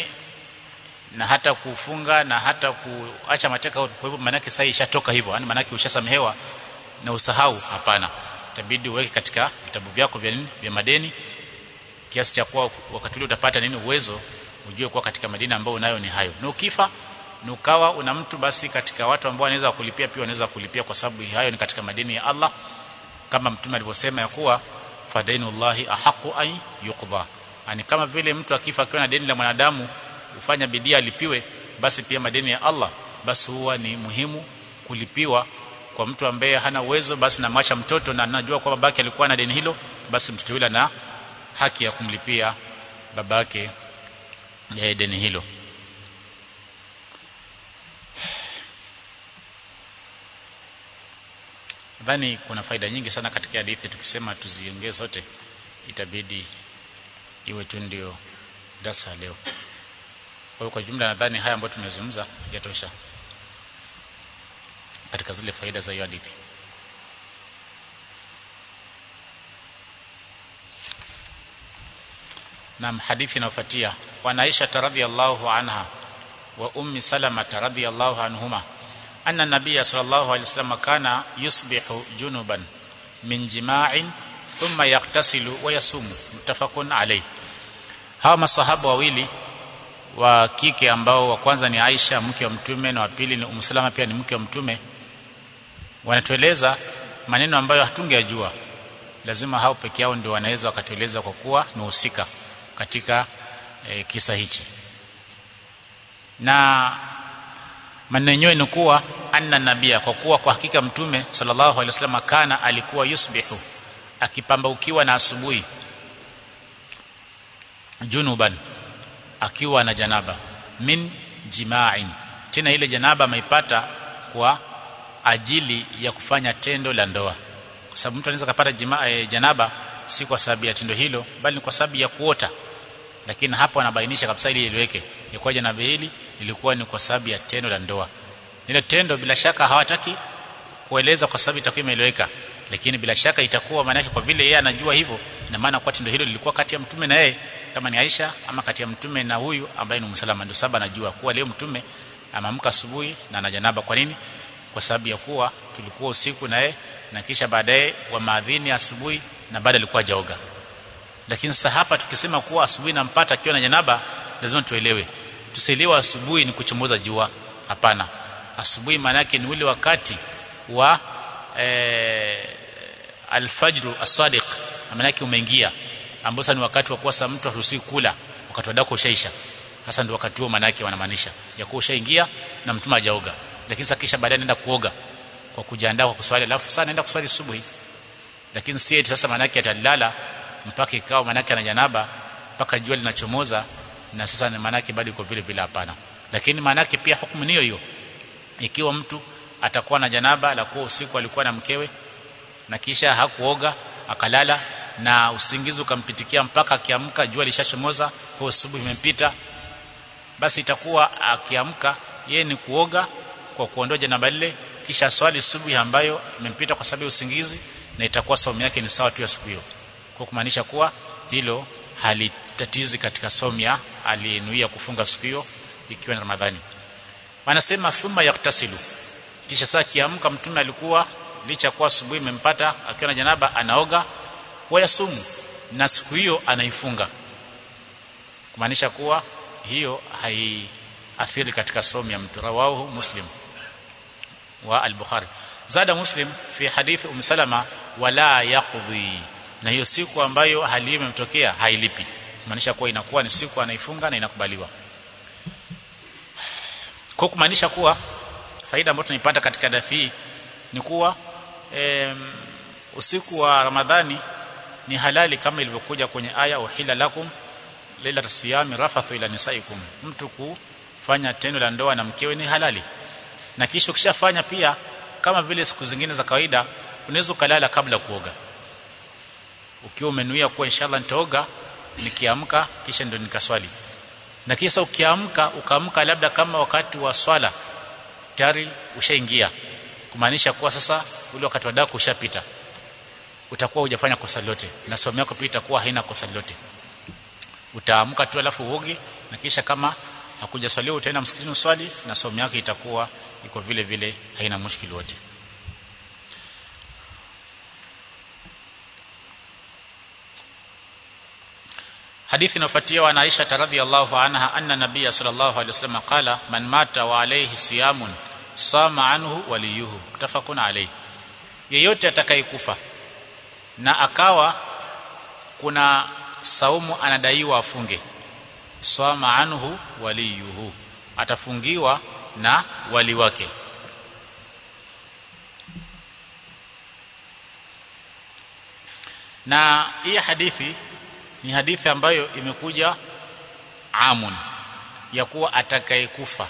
na hata kufunga na hata kuacha mateka, kwa hivyo maana yake sasa ishatoka hivyo, yani maana yake ushasamehewa na usahau, hapana. Itabidi uweke katika vitabu vyako vya nini vya madeni kiasi cha kwa wakati ule utapata nini uwezo, ujue kwa katika madeni ambayo unayo ni hayo. Na ukifa na ukawa una mtu basi katika watu ambao wanaweza kulipia, pia wanaweza kulipia, kwa sababu hayo ni katika madeni ya Allah, kama mtume alivyosema ya kuwa fadainullahi ahaqu ay yuqda. Yani kama vile mtu akifa akiwa na deni la mwanadamu ufanya bidii alipiwe, basi pia madeni ya Allah basi huwa ni muhimu kulipiwa. Kwa mtu ambaye hana uwezo basi na mwacha mtoto na anajua kwa babake alikuwa na deni hilo, basi mtoto yule na haki ya kumlipia babake ya deni hilo. Nadhani kuna faida nyingi sana katika hadithi, tukisema tuziongee zote itabidi iwe tu ndio darasa leo. Kwa hiyo kwa jumla nadhani haya ambayo tumezungumza yatosha katika zile faida za hiyo hadithi. Na hadithi inayofuatia, wa Aisha radhiyallahu anha wa ummi Salama radhiyallahu anhuma anna nabiyya sallallahu alayhi wasallam kana yusbihu junuban min jima'in thumma yaghtasilu wa yasumu, muttafaqun alayh. Hawa masahaba wawili wa kike ambao wa kwanza ni Aisha mke wa mtume na wa pili ni Ummu Salama pia ni mke wa mtume, wanatueleza maneno ambayo hatungejua. Lazima hao peke yao ndio wanaweza wakatueleza kwa kuwa ni husika katika e, kisa hichi. Na maneno yenyewe ni kuwa anna nabia, kwa kuwa kwa hakika mtume sallallahu alaihi wasallam kana alikuwa yusbihu, akipambaukiwa na asubuhi, junuban, akiwa na janaba, min jima'in, tena ile janaba ameipata kwa ajili ya kufanya tendo la ndoa. Kwa sababu mtu anaweza kupata jimaa e, janaba si kwa sababu ya tendo hilo, bali ni kwa sababu ya kuota. Lakini hapo anabainisha kabisa ili iliweke ya kwa janaba hili ilikuwa ni kwa sababu ya tendo la ndoa. Ile tendo bila shaka hawataki kueleza kwa sababu itakuwa imeeleweka, lakini bila shaka itakuwa maana yake kwa vile yeye anajua hivyo, ina maana kwa tendo hilo lilikuwa kati ya mtume na yeye kama ni Aisha, ama kati ya mtume na huyu ambaye ni Ummu Salama. Ndio sababu anajua kuwa leo mtume ameamka asubuhi na ana janaba. Kwa nini? Kwa sababu ya kuwa tulikuwa usiku na yeye, na kisha baadaye wa maadhini asubuhi na baada alikuwa hajaoga. Lakini sasa hapa tukisema kuwa asubuhi nampata akiwa na janaba, lazima tuelewe, tusielewe asubuhi ni kuchomoza jua. Hapana, asubuhi maana yake ni ule wakati wa eh, al-fajr as-sadiq, maana yake umeingia, ambao ni wakati wa kuwa mtu haruhusiwi kula, wakati wa dako ushaisha. Sasa ndio wakati huo maana yake wanamaanisha ya kuwa ushaingia na mtume hajaoga. Lakini sasa kisha baadaye anaenda kuoga kwa kujiandaa kwa kuswali, alafu sasa anaenda kuswali subuhi. Lakini si eti sasa maana yake atalala mpaka ikao maana yake ana janaba mpaka jua linachomoza na sasa maana yake bado iko vile vile, hapana. Lakini maana yake pia hukumu niyo hiyo. Ikiwa mtu atakuwa na janaba la kuwa usiku alikuwa na mkewe na kisha hakuoga akalala na usingizi ukampitikia mpaka akiamka jua lishachomoza, kwa asubuhi imempita, basi itakuwa akiamka yeye ni kuoga kwa kuondoa janaba lile, kisha swali subuhi ambayo imempita kwa sababu ya usingizi, na itakuwa saumu yake ni sawa tu ya siku hiyo. Kwa kumaanisha kuwa hilo hali tatizi katika somia aliyenuia kufunga siku hiyo ikiwa ni Ramadhani. Wanasema thumma yaktasilu, kisha saa kiamka mtume alikuwa licha kwa asubuhi imempata akiwa na janaba anaoga, wayasumu, na siku hiyo anaifunga, kumaanisha kuwa hiyo haiathiri katika somo ya mtu. Rawahu Muslim wa al-Bukhari. Zada Muslim fi hadith Umm Salama wala yaqdi, na hiyo siku ambayo hali imemtokea hailipi, kumaanisha kuwa inakuwa ni siku anaifunga na inakubaliwa. Kwa kumaanisha kuwa faida ambayo tunaipata katika hadithi ni kuwa e, usiku wa Ramadhani ni halali kama ilivyokuja kwenye aya uhilla lakum lailat siyami rafathu ila nisaikum, mtu kufanya tendo la ndoa na mkewe ni halali. Na kisha ukishafanya pia kama vile siku zingine za kawaida unaweza kulala kabla kuoga, ukiwa umenuia kwa inshallah nitaoga nikiamka kisha ndio nikaswali. Na kisha ukiamka ukaamka labda kama wakati wa swala tayari ushaingia, kumaanisha kuwa sasa ule wakati wa daku ushapita, utakuwa hujafanya kosa lolote na somo yako pia itakuwa haina kosa lolote. Utaamka tu alafu uoge, na kisha kama hakujaswaliwa utaenda msikitini uswali na somo yako itakuwa iko vile vile, haina mushkili wote. Hadithi inafuatia wa Aisha radhiyallahu anha anna nabiyya sallallahu alayhi wasallam qala man mata wa alayhi siyamun sama anhu waliyuhu, mutafaqun alayhi. Yeyote atakayekufa na akawa kuna saumu anadaiwa afunge, sama anhu waliyuhu, atafungiwa na wali wake. Na hii hadithi ni hadithi ambayo imekuja amun, ya kuwa atakayekufa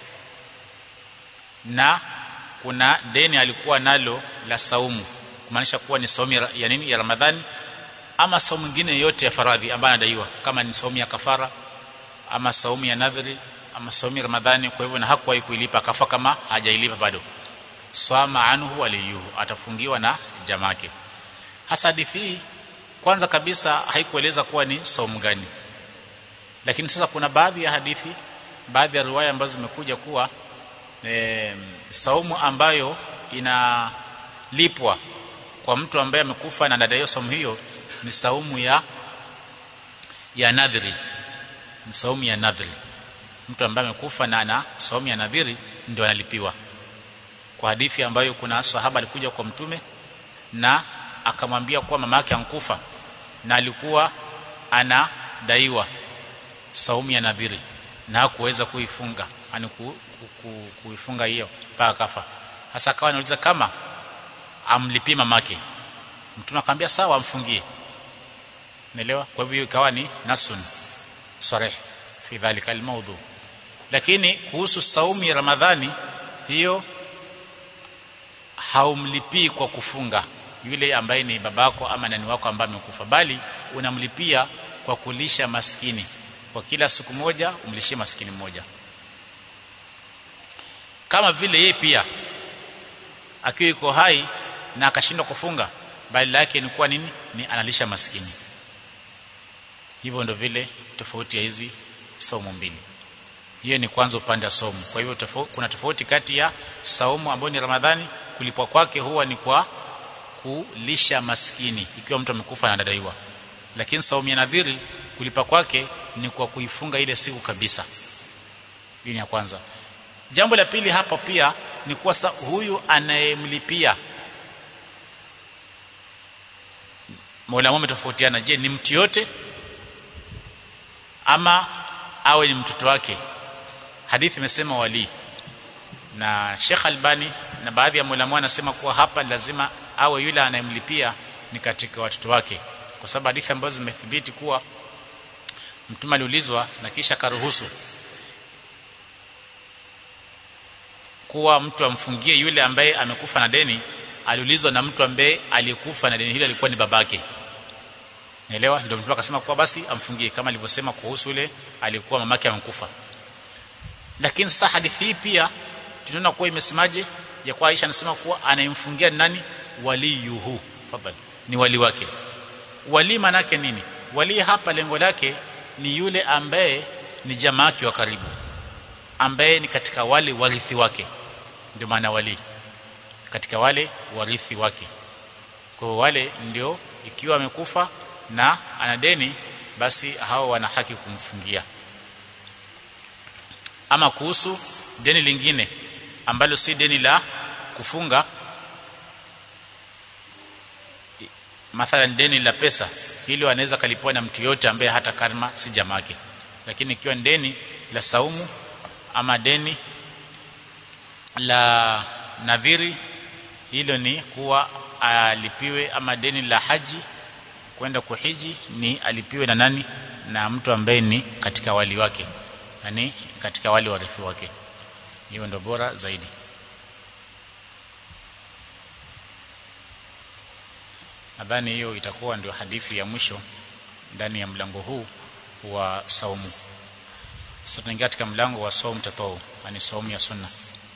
na kuna deni alikuwa nalo la saumu, kumaanisha kuwa ni saumu ya nini, ya Ramadhani ama saumu nyingine yote ya faradhi ambayo anadaiwa, kama ni saumu ya kafara ama saumu ya nadhri ama saumu ya Ramadhani. Kwa hivyo na hakuwahi kuilipa, kafa kama hajailipa bado, sama anhu waliyuhu, atafungiwa na jamaa yake. Hasa hadithi hii kwanza kabisa haikueleza kuwa ni saumu gani, lakini sasa kuna baadhi ya hadithi, baadhi ya riwaya ambazo zimekuja kuwa e, saumu ambayo inalipwa kwa mtu ambaye amekufa na anadaiwa saumu hiyo ni saumu ya ya nadhiri, ni saumu ya nadhiri. Mtu ambaye amekufa na ana saumu ya nadhiri ndio analipiwa. Kwa hadithi ambayo kuna sahaba alikuja kwa mtume na akamwambia kuwa mama yake ankufa na alikuwa anadaiwa saumu ya nadhiri na hakuweza kuifunga, ani ku, ku, ku, kuifunga hiyo mpaka kafa. Hasa akawa anauliza kama amlipie mamake, mtume akamwambia sawa, amfungie. Unaelewa? Kwa hivyo ikawa ni nasun sarih fi dhalika almawdhu. Lakini kuhusu saumu ya Ramadhani, hiyo haumlipii kwa kufunga yule ambaye ni babako ama nani wako ambaye amekufa, bali unamlipia kwa kulisha maskini. Kwa kila siku moja umlishie maskini mmoja, kama vile yeye pia akiwa yuko hai na akashindwa kufunga, bali lake ni kwa nini, ni analisha maskini. Hivyo ndio vile tofauti ya hizi saumu mbili. Hiyo ni kwanza upande wa saumu. Kwa hivyo tofauti, kuna tofauti kati ya saumu ambayo ni Ramadhani, kulipwa kwake huwa ni kwa kulisha maskini ikiwa mtu amekufa na anadaiwa, lakini saumu ya nadhiri kulipa kwake ni kwa kuifunga ile siku kabisa. Hii ni ya kwanza. Jambo la pili hapa pia ni kwa huyu anayemlipia, Mola mume tofautiana, je ni mtu yote ama awe ni mtoto wake? Hadithi imesema wali, na Sheikh Albani na baadhi ya maulama wanasema kuwa hapa lazima awe yule anayemlipia ni katika watoto wake, kwa sababu hadithi ambazo zimethibiti kuwa mtume aliulizwa na kisha karuhusu kuwa mtu amfungie yule ambaye amekufa na deni. Aliulizwa na mtu ambaye aliyekufa na deni hilo alikuwa ni babake, naelewa, ndio mtume akasema kuwa basi amfungie, kama alivyosema kuhusu yule aliyekuwa mamake amekufa. Lakini sasa hadithi hii pia tunaona kuwa imesemaje, ya kwa Aisha anasema kuwa anayemfungia nani, waliyuhu, fadhali ni wali wake. Wali maana yake nini? Wali hapa lengo lake ni yule ambaye ni jamaa yake wa karibu, ambaye ni katika wale warithi wake. Ndio maana wali katika wale warithi wake. Kwa wale ndio ikiwa amekufa na ana deni, basi hao wana haki kumfungia. Ama kuhusu deni lingine ambalo si deni la kufunga, mathalan deni la pesa, hilo anaweza kalipwa na mtu yote ambaye hata kama si jamaa yake. Lakini ikiwa deni la saumu ama deni la nadhiri, hilo ni kuwa alipiwe, ama deni la haji kwenda kuhiji ni alipiwe na nani? Na mtu ambaye ni katika wali wake, yani katika wali warithi wake. Hiyo ndio bora zaidi. Nadhani hiyo itakuwa ndio hadithi ya mwisho ndani ya mlango huu wa saumu. Sasa tunaingia katika mlango wa saumu tatawu, yani saumu ya sunna.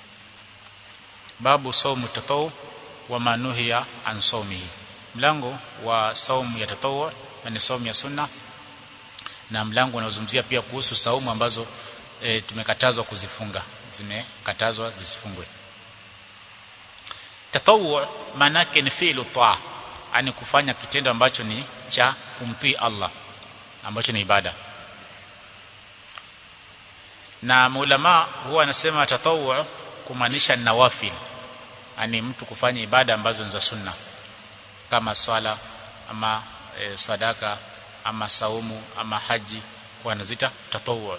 Babu saumu tatawu wa manuhiya an saumihi. Mlango wa saumu ya tatawu, yani saumu ya sunna, na mlango unaozungumzia pia kuhusu saumu ambazo e, tumekatazwa kuzifunga, zimekatazwa zisifungwe. Tatawu maana yake ni fi'lu ta'a, yani kufanya kitendo ambacho ni cha kumtii Allah, ambacho ni ibada. Na maulama huwa anasema tatawu kumaanisha nawafil, yani mtu kufanya ibada ambazo ni za sunna kama swala ama e, sadaka ama saumu ama haji, kwa nazita tatawu.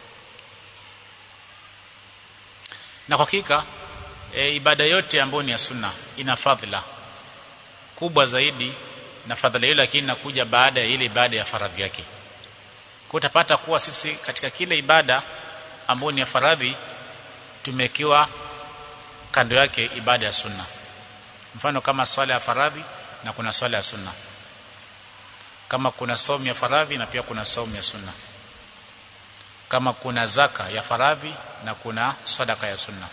Na kwa hakika e, ibada yote ambayo ni ya sunna ina fadhila kubwa zaidi, na fadhila hiyo lakini inakuja baada ya ile ibada ya faradhi yake. Kwa utapata kuwa sisi katika kile ibada ambayo ni ya faradhi tumekiwa kando yake ibada ya sunna. Mfano kama swala ya faradhi na kuna swala ya sunna, kama kuna saumu ya faradhi na pia kuna saumu ya sunna, kama kuna zaka ya faradhi na kuna sadaka ya sunna,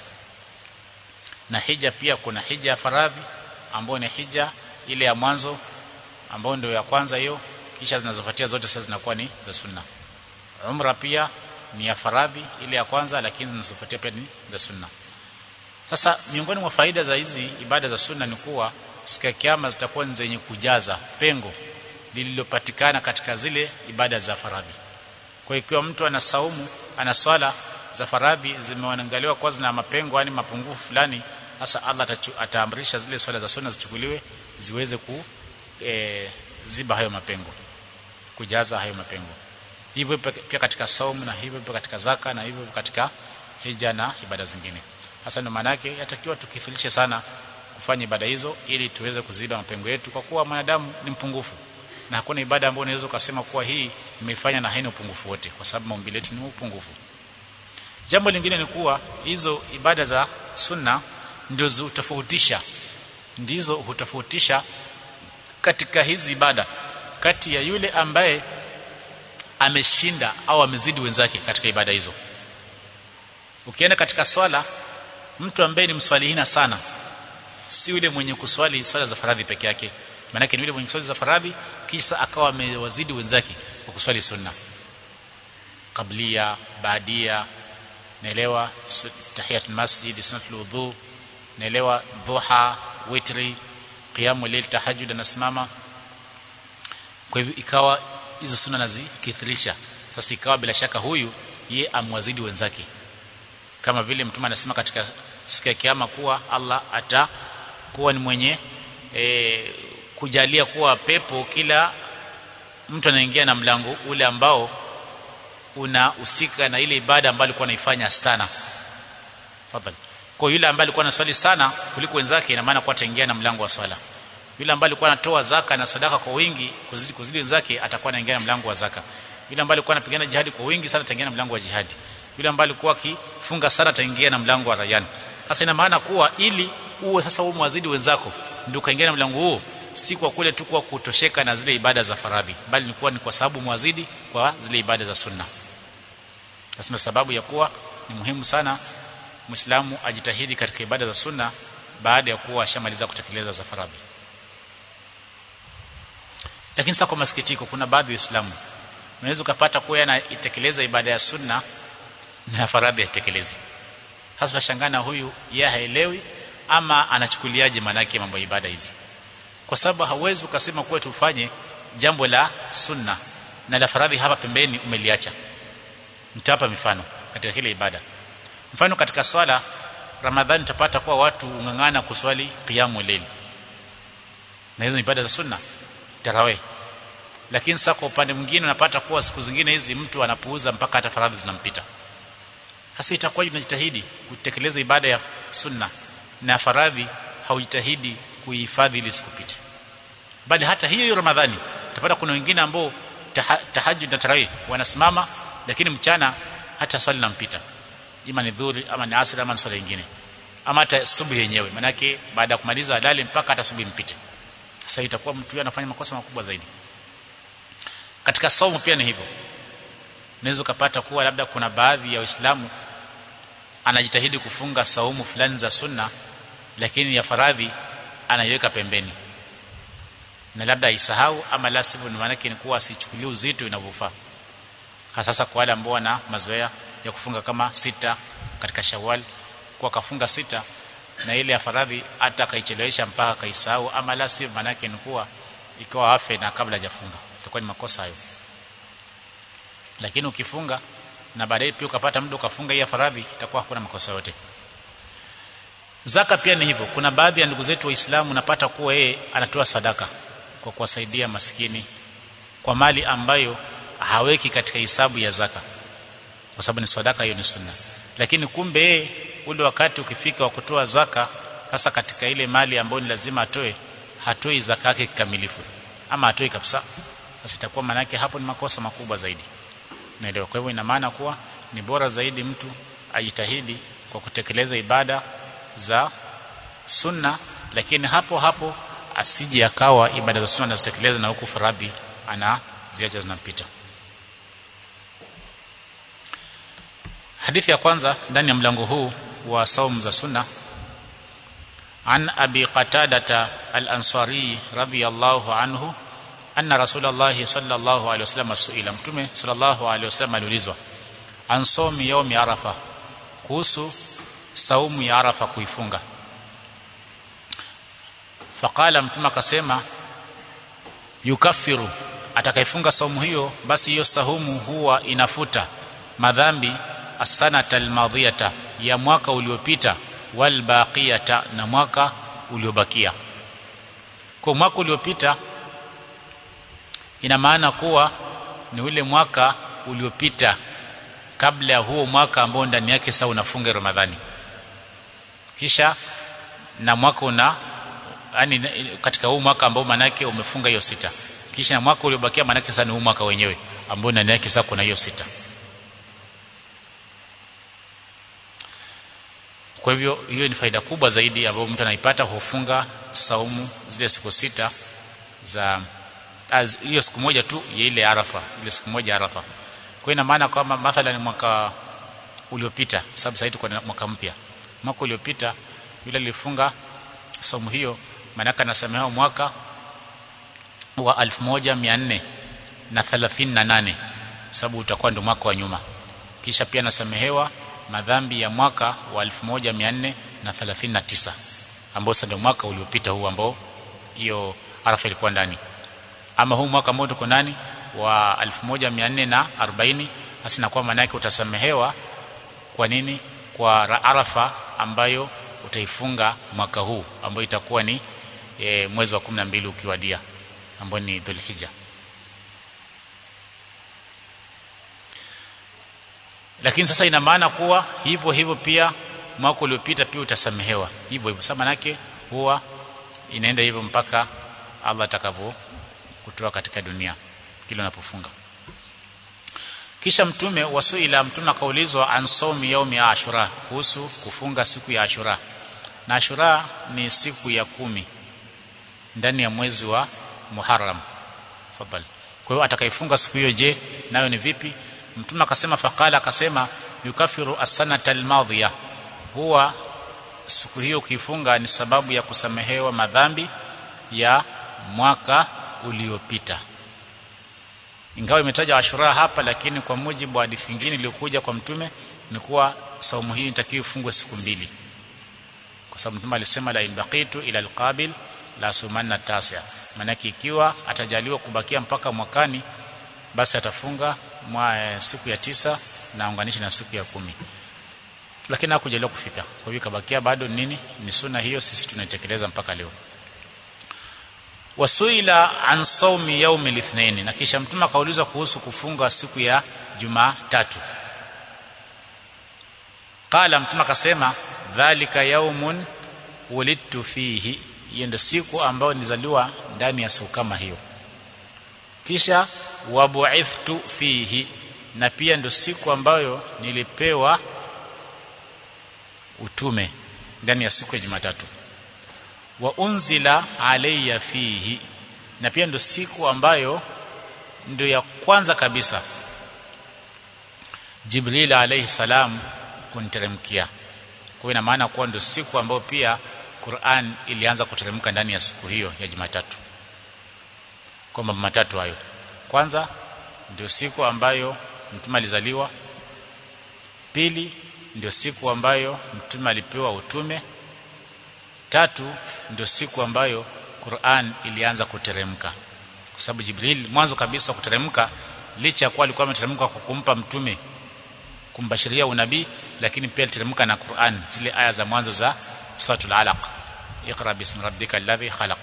na hija pia kuna hija ya faradhi ambayo ni hija ile ya mwanzo ambayo ndio ya kwanza hiyo, kisha zinazofuatia zote sasa zinakuwa ni za sunna. Umra pia ni ya faradhi ile ya kwanza, lakini zinazofuatia pia ni za sunna. Sasa miongoni mwa faida za hizi ibada za sunna ni kuwa siku ya kiyama zitakuwa ni zenye kujaza pengo lililopatikana katika zile ibada za faradhi. Kwa hiyo ikiwa mtu ana saumu, ana swala za faradhi zimeangaliwa kwa zina mapengo, yani mapungufu fulani, hasa Allah ataamrisha zile swala za sunna zichukuliwe ziweze ku e, ziba hayo mapengo, kujaza hayo mapengo. Hivyo pia katika saumu, na hivyo pia katika zaka, na hivyo katika hija na ibada zingine. Hasa ndio maana yake yatakiwa tukithilishe sana kufanya ibada hizo ili tuweze kuziba mapengo yetu, kwa kuwa mwanadamu ni mpungufu na hakuna ibada ambayo unaweza kusema kuwa hii imeifanya na haina upungufu wote, kwa sababu maumbile yetu ni upungufu. Jambo lingine ni kuwa hizo ibada za sunna ndio hutofautisha ndizo hutofautisha katika hizi ibada kati ya yule ambaye ameshinda au amezidi wenzake katika ibada hizo. Ukienda katika swala, mtu ambaye ni mswalihina sana si yule mwenye kuswali swala za faradhi peke yake, maana yake ni yule mwenye kuswali za faradhi kisha akawa amewazidi wenzake kwa kuswali sunna, qablia, baadia, naelewa tahiyatul masjid, sunnatul wudhu, naelewa dhuha, witri, qiyamul layl, tahajjud na simama. Kwa hivyo ikawa hizo sunna nazikithirisha. Sasa ikawa bila shaka huyu ye amwazidi wenzake, kama vile mtume anasema katika siku ya kiyama kuwa Allah atakuwa ni mwenye e, kujalia kuwa pepo kila mtu anaingia na mlango ule ambao unahusika na ile ibada ambayo alikuwa anaifanya sana. Tafadhali. Kwa yule ambaye alikuwa anaswali sana kuliko wenzake, ina maana kwa ataingia na mlango wa swala. Yule ambaye alikuwa anatoa zaka na sadaka kwa wingi kuzidi kuzidi wenzake, atakuwa anaingia na mlango wa zaka. Yule ambaye alikuwa anapigana jihadi kwa wingi sana, ataingia na mlango wa jihadi. Yule ambaye alikuwa akifunga sana, ataingia na mlango wa Rayyan. Sasa ina maana kuwa ili uwe sasa uwe mwazidi wenzako ndio kaingia na mlango huo, si kwa kule tu kwa kutosheka na zile ibada za faradhi, bali ni kuwa ni kwa sababu mwazidi kwa zile ibada za sunna. Sasa sababu ya kuwa ni muhimu sana Muislamu ajitahidi katika ibada za sunna baada ya kuwa ashamaliza kutekeleza za faradhi. Lakini sasa kwa masikitiko, kuna baadhi ya Waislamu unaweza kupata kuwa anaitekeleza ibada ya sunna na faradhi yatekelezi. Hasa shangana huyu yeye haelewi ama anachukuliaje manake mambo ya ibada hizi, kwa sababu hauwezi ukasema kuwa tufanye jambo la sunna na la faradhi hapa pembeni umeliacha. Nitapa mifano katika kile ibada. Mfano katika swala Ramadhani utapata kuwa watu ungangana kuswali qiyamul layl, na hizo ibada za sunna tarawih. Lakini sasa kwa upande mwingine unapata kuwa siku zingine hizi mtu anapuuza mpaka hata faradhi zinampita. Hasa itakuwa unajitahidi kutekeleza ibada ya sunna na faradhi haujitahidi kuihifadhi ili sikupite. Bali hata hiyo hiyo Ramadhani utapata kuna wengine ambao tahajjud na tarawih wanasimama, lakini mchana hata swali linampita, ima ni dhuhuri ama ni asr ama swala nyingine ama hata subuhi yenyewe, maana yake baada ya kumaliza adali mpaka hata subuhi mpite. Sasa itakuwa mtu yeye anafanya makosa makubwa zaidi. Katika saumu pia ni hivyo. Unaweza kupata kuwa labda kuna baadhi ya Waislamu anajitahidi kufunga saumu fulani za sunna, lakini ya faradhi anaiweka pembeni, na labda isahau ama la sivyo, maana yake ni kuwa asichukulie uzito inavyofaa. Hasa kwa wale ambao wana mazoea ya kufunga kama sita katika Shawwal, kwa kafunga sita na ile ya faradhi hata kaichelewesha mpaka kaisahau ama la sivyo, maana yake ni kuwa ikawa afe na kabla hajafunga, itakuwa ni makosa hayo. Lakini ukifunga na baadaye pia ukapata muda ukafunga hii ya faradhi, itakuwa hakuna makosa yote. Zaka pia ni hivyo. Kuna baadhi ya ndugu zetu Waislamu napata kuwa yeye anatoa sadaka kwa kuwasaidia maskini kwa mali ambayo haweki katika hisabu ya zaka, kwa sababu ni sadaka, hiyo ni sunna. Lakini kumbe yeye ule wakati ukifika wa kutoa zaka, hasa katika ile mali ambayo ni lazima atoe, hatoi zaka yake kikamilifu ama atoi kabisa. Sasa itakuwa maana yake hapo ni makosa makubwa zaidi. Naelewa. Kwa hivyo ina maana kuwa ni bora zaidi mtu ajitahidi kwa kutekeleza ibada za sunna, lakini hapo hapo asije akawa ibada za sunna anazitekeleza na huku faradhi ana ziacha zinampita. Hadithi ya kwanza ndani ya mlango huu wa saumu za sunna, an Abi Qatada al-Ansari radhiyallahu anhu anna Rasulullah sallallahu alaihi wasallam suila, mtume sallallahu alaihi wasallam aliulizwa an sawmi yawmi Arafa, kuhusu saumu ya Arafa kuifunga. Faqala, mtume akasema, yukaffiru, atakayefunga saumu hiyo basi hiyo saumu huwa inafuta madhambi as-sanata al-madhiyata, ya mwaka uliopita, wal baqiyata, na mwaka uliobakia. Kwa mwaka uliopita ina maana kuwa ni ule mwaka uliopita kabla ya huo mwaka ambao ndani yake sasa unafunga Ramadhani, kisha na mwaka una yani katika huu mwaka ambao manake umefunga hiyo sita, kisha na mwaka uliobakia manake sasa ni huu mwaka wenyewe ambao ndani yake sasa kuna hiyo sita. Kwa hivyo hiyo ni faida kubwa zaidi ambayo mtu anaipata hufunga saumu zile siku sita za hiyo siku moja tu ya ile Arafa, ile siku moja Arafa. Kwa ina maana kwamba mathalan mwaka uliopita, sababu sasa tuko na mwaka mpya, mwaka uliopita yule alifunga saumu hiyo, maana anasamehewa mwaka wa elfu moja mia nne thelathini na nane, sababu utakuwa ndio mwaka wa nyuma. Kisha pia anasamehewa madhambi ya mwaka wa elfu moja mia nne thelathini na tisa ambao sasa ndio mwaka uliopita huu ambao hiyo Arafa ilikuwa ndani. Ama huu mwaka ambao tuko ndani wa elfu moja mia nne arobaini, hasa na kwa maana yake utasamehewa. Kwa nini? Kwa Arafa ambayo utaifunga mwaka huu ambao itakuwa ni e, mwezi wa kumi na mbili ukiwadia, ambao ni Dhulhijja. Lakini sasa ina maana kuwa hivyo hivyo pia mwaka uliopita pia utasamehewa hivyo hivyo. Sasa maana yake huwa inaenda hivyo mpaka Allah atakavyo kutoa katika dunia kile unapofunga. Kisha mtume wasuila, mtume akaulizwa an sawmi yaumi Ashura, kuhusu kufunga siku ya Ashura. Na Ashura ni siku ya kumi ndani ya mwezi wa Muharram. Fadhali. Kwa hiyo atakayefunga siku hiyo, je, nayo ni vipi? Mtume akasema, faqala, akasema, yukafiru as-sanata al-madhiya, huwa siku hiyo ukifunga ni sababu ya kusamehewa madhambi ya mwaka uliopita. ingawa imetaja Ashura hapa, lakini kwa mujibu wa hadithi nyingine iliyokuja kwa mtume ni kuwa saumu hii inatakiwa ifungwe siku mbili, kwa sababu mtume alisema la inbaqitu ila alqabil la sumanna tasi'a, maana ikiwa atajaliwa kubakia mpaka mwakani basi atafunga mwa siku ya tisa na unganisha na siku ya kumi, lakini hakujaliwa kufika. Kwa hivyo kabakia bado nini, ni sunna hiyo, sisi tunaitekeleza mpaka leo. Wasuila an sawmi yawm al-ithnain, na kisha mtume akaulizwa kuhusu kufunga siku ya Jumatatu. Qala, mtume akasema dhalika yawmun wulidtu fihi, hiyo ndio siku ambayo nilizaliwa ndani ya siku kama hiyo. Kisha wabu'ithtu fihi, na pia ndio siku ambayo nilipewa utume ndani ya siku ya Jumatatu. Wa unzila alayya fihi, na pia ndio siku ambayo ndio ya kwanza kabisa Jibril alayhi salam kuniteremkia. Kwa ina maana kuwa ndio siku ambayo pia Qur'an ilianza kuteremka ndani ya siku hiyo ya Jumatatu. Kwa mambo matatu hayo: kwanza ndio siku ambayo mtume alizaliwa, pili ndio siku ambayo mtume alipewa utume, tatu ndio siku ambayo Qur'an ilianza kuteremka. Kwa sababu Jibril mwanzo kabisa kuteremka, licha ya kuwa alikuwa ameteremka kwa kumpa mtume kumbashiria unabii, lakini pia aliteremka na Qur'an, zile aya za mwanzo za suratul Alaq, iqra bismi rabbikal ladhi khalaq.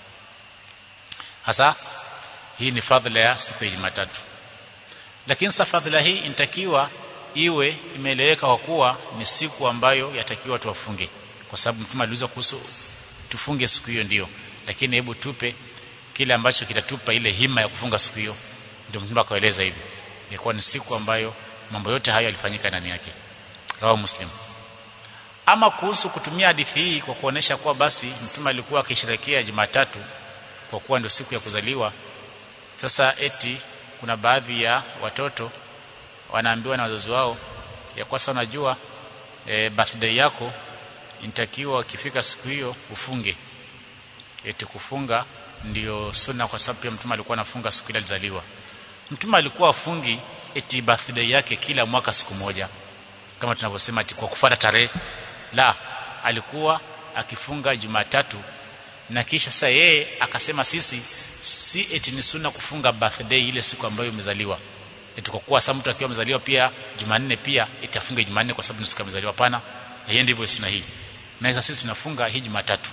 Hasa hii ni fadhila ya siku ya Jumatatu, lakini sa fadhila hii inatakiwa iwe imeeleweka kwa kuwa ni siku ambayo yatakiwa tuwafunge, kwa sababu mtume aliuliza kuhusu tufunge siku hiyo, ndio, lakini hebu tupe kile ambacho kitatupa ile hima ya kufunga siku hiyo. Ndio mtume akaeleza hivi, ilikuwa ni siku ambayo mambo yote hayo yalifanyika ndani yake. Rawi Muslim. Ama kuhusu kutumia hadithi hii kwa kuonesha kuwa basi mtume alikuwa akisherehekea Jumatatu kwa kuwa ndio siku ya kuzaliwa, sasa eti kuna baadhi ya watoto wanaambiwa na wazazi wao ya kwa sababu unajua e, birthday yako inatakiwa ikifika siku hiyo ufunge. Eti kufunga ndio sunna, kwa sababu pia mtume alikuwa anafunga siku ile alizaliwa. Mtume alikuwa afungi eti birthday yake kila mwaka siku moja kama tunavyosema eti kwa kufuata tarehe, la, alikuwa akifunga Jumatatu, na kisha sasa yeye akasema sisi si eti ni sunna kufunga birthday ile siku ambayo umezaliwa, eti kwa kuwa mtu akiwa amezaliwa pia Jumanne pia itafunga Jumanne kwa sababu ni siku amezaliwa. Hapana, hiyo ndivyo sunna hii. Na sasa sisi tunafunga hii Jumatatu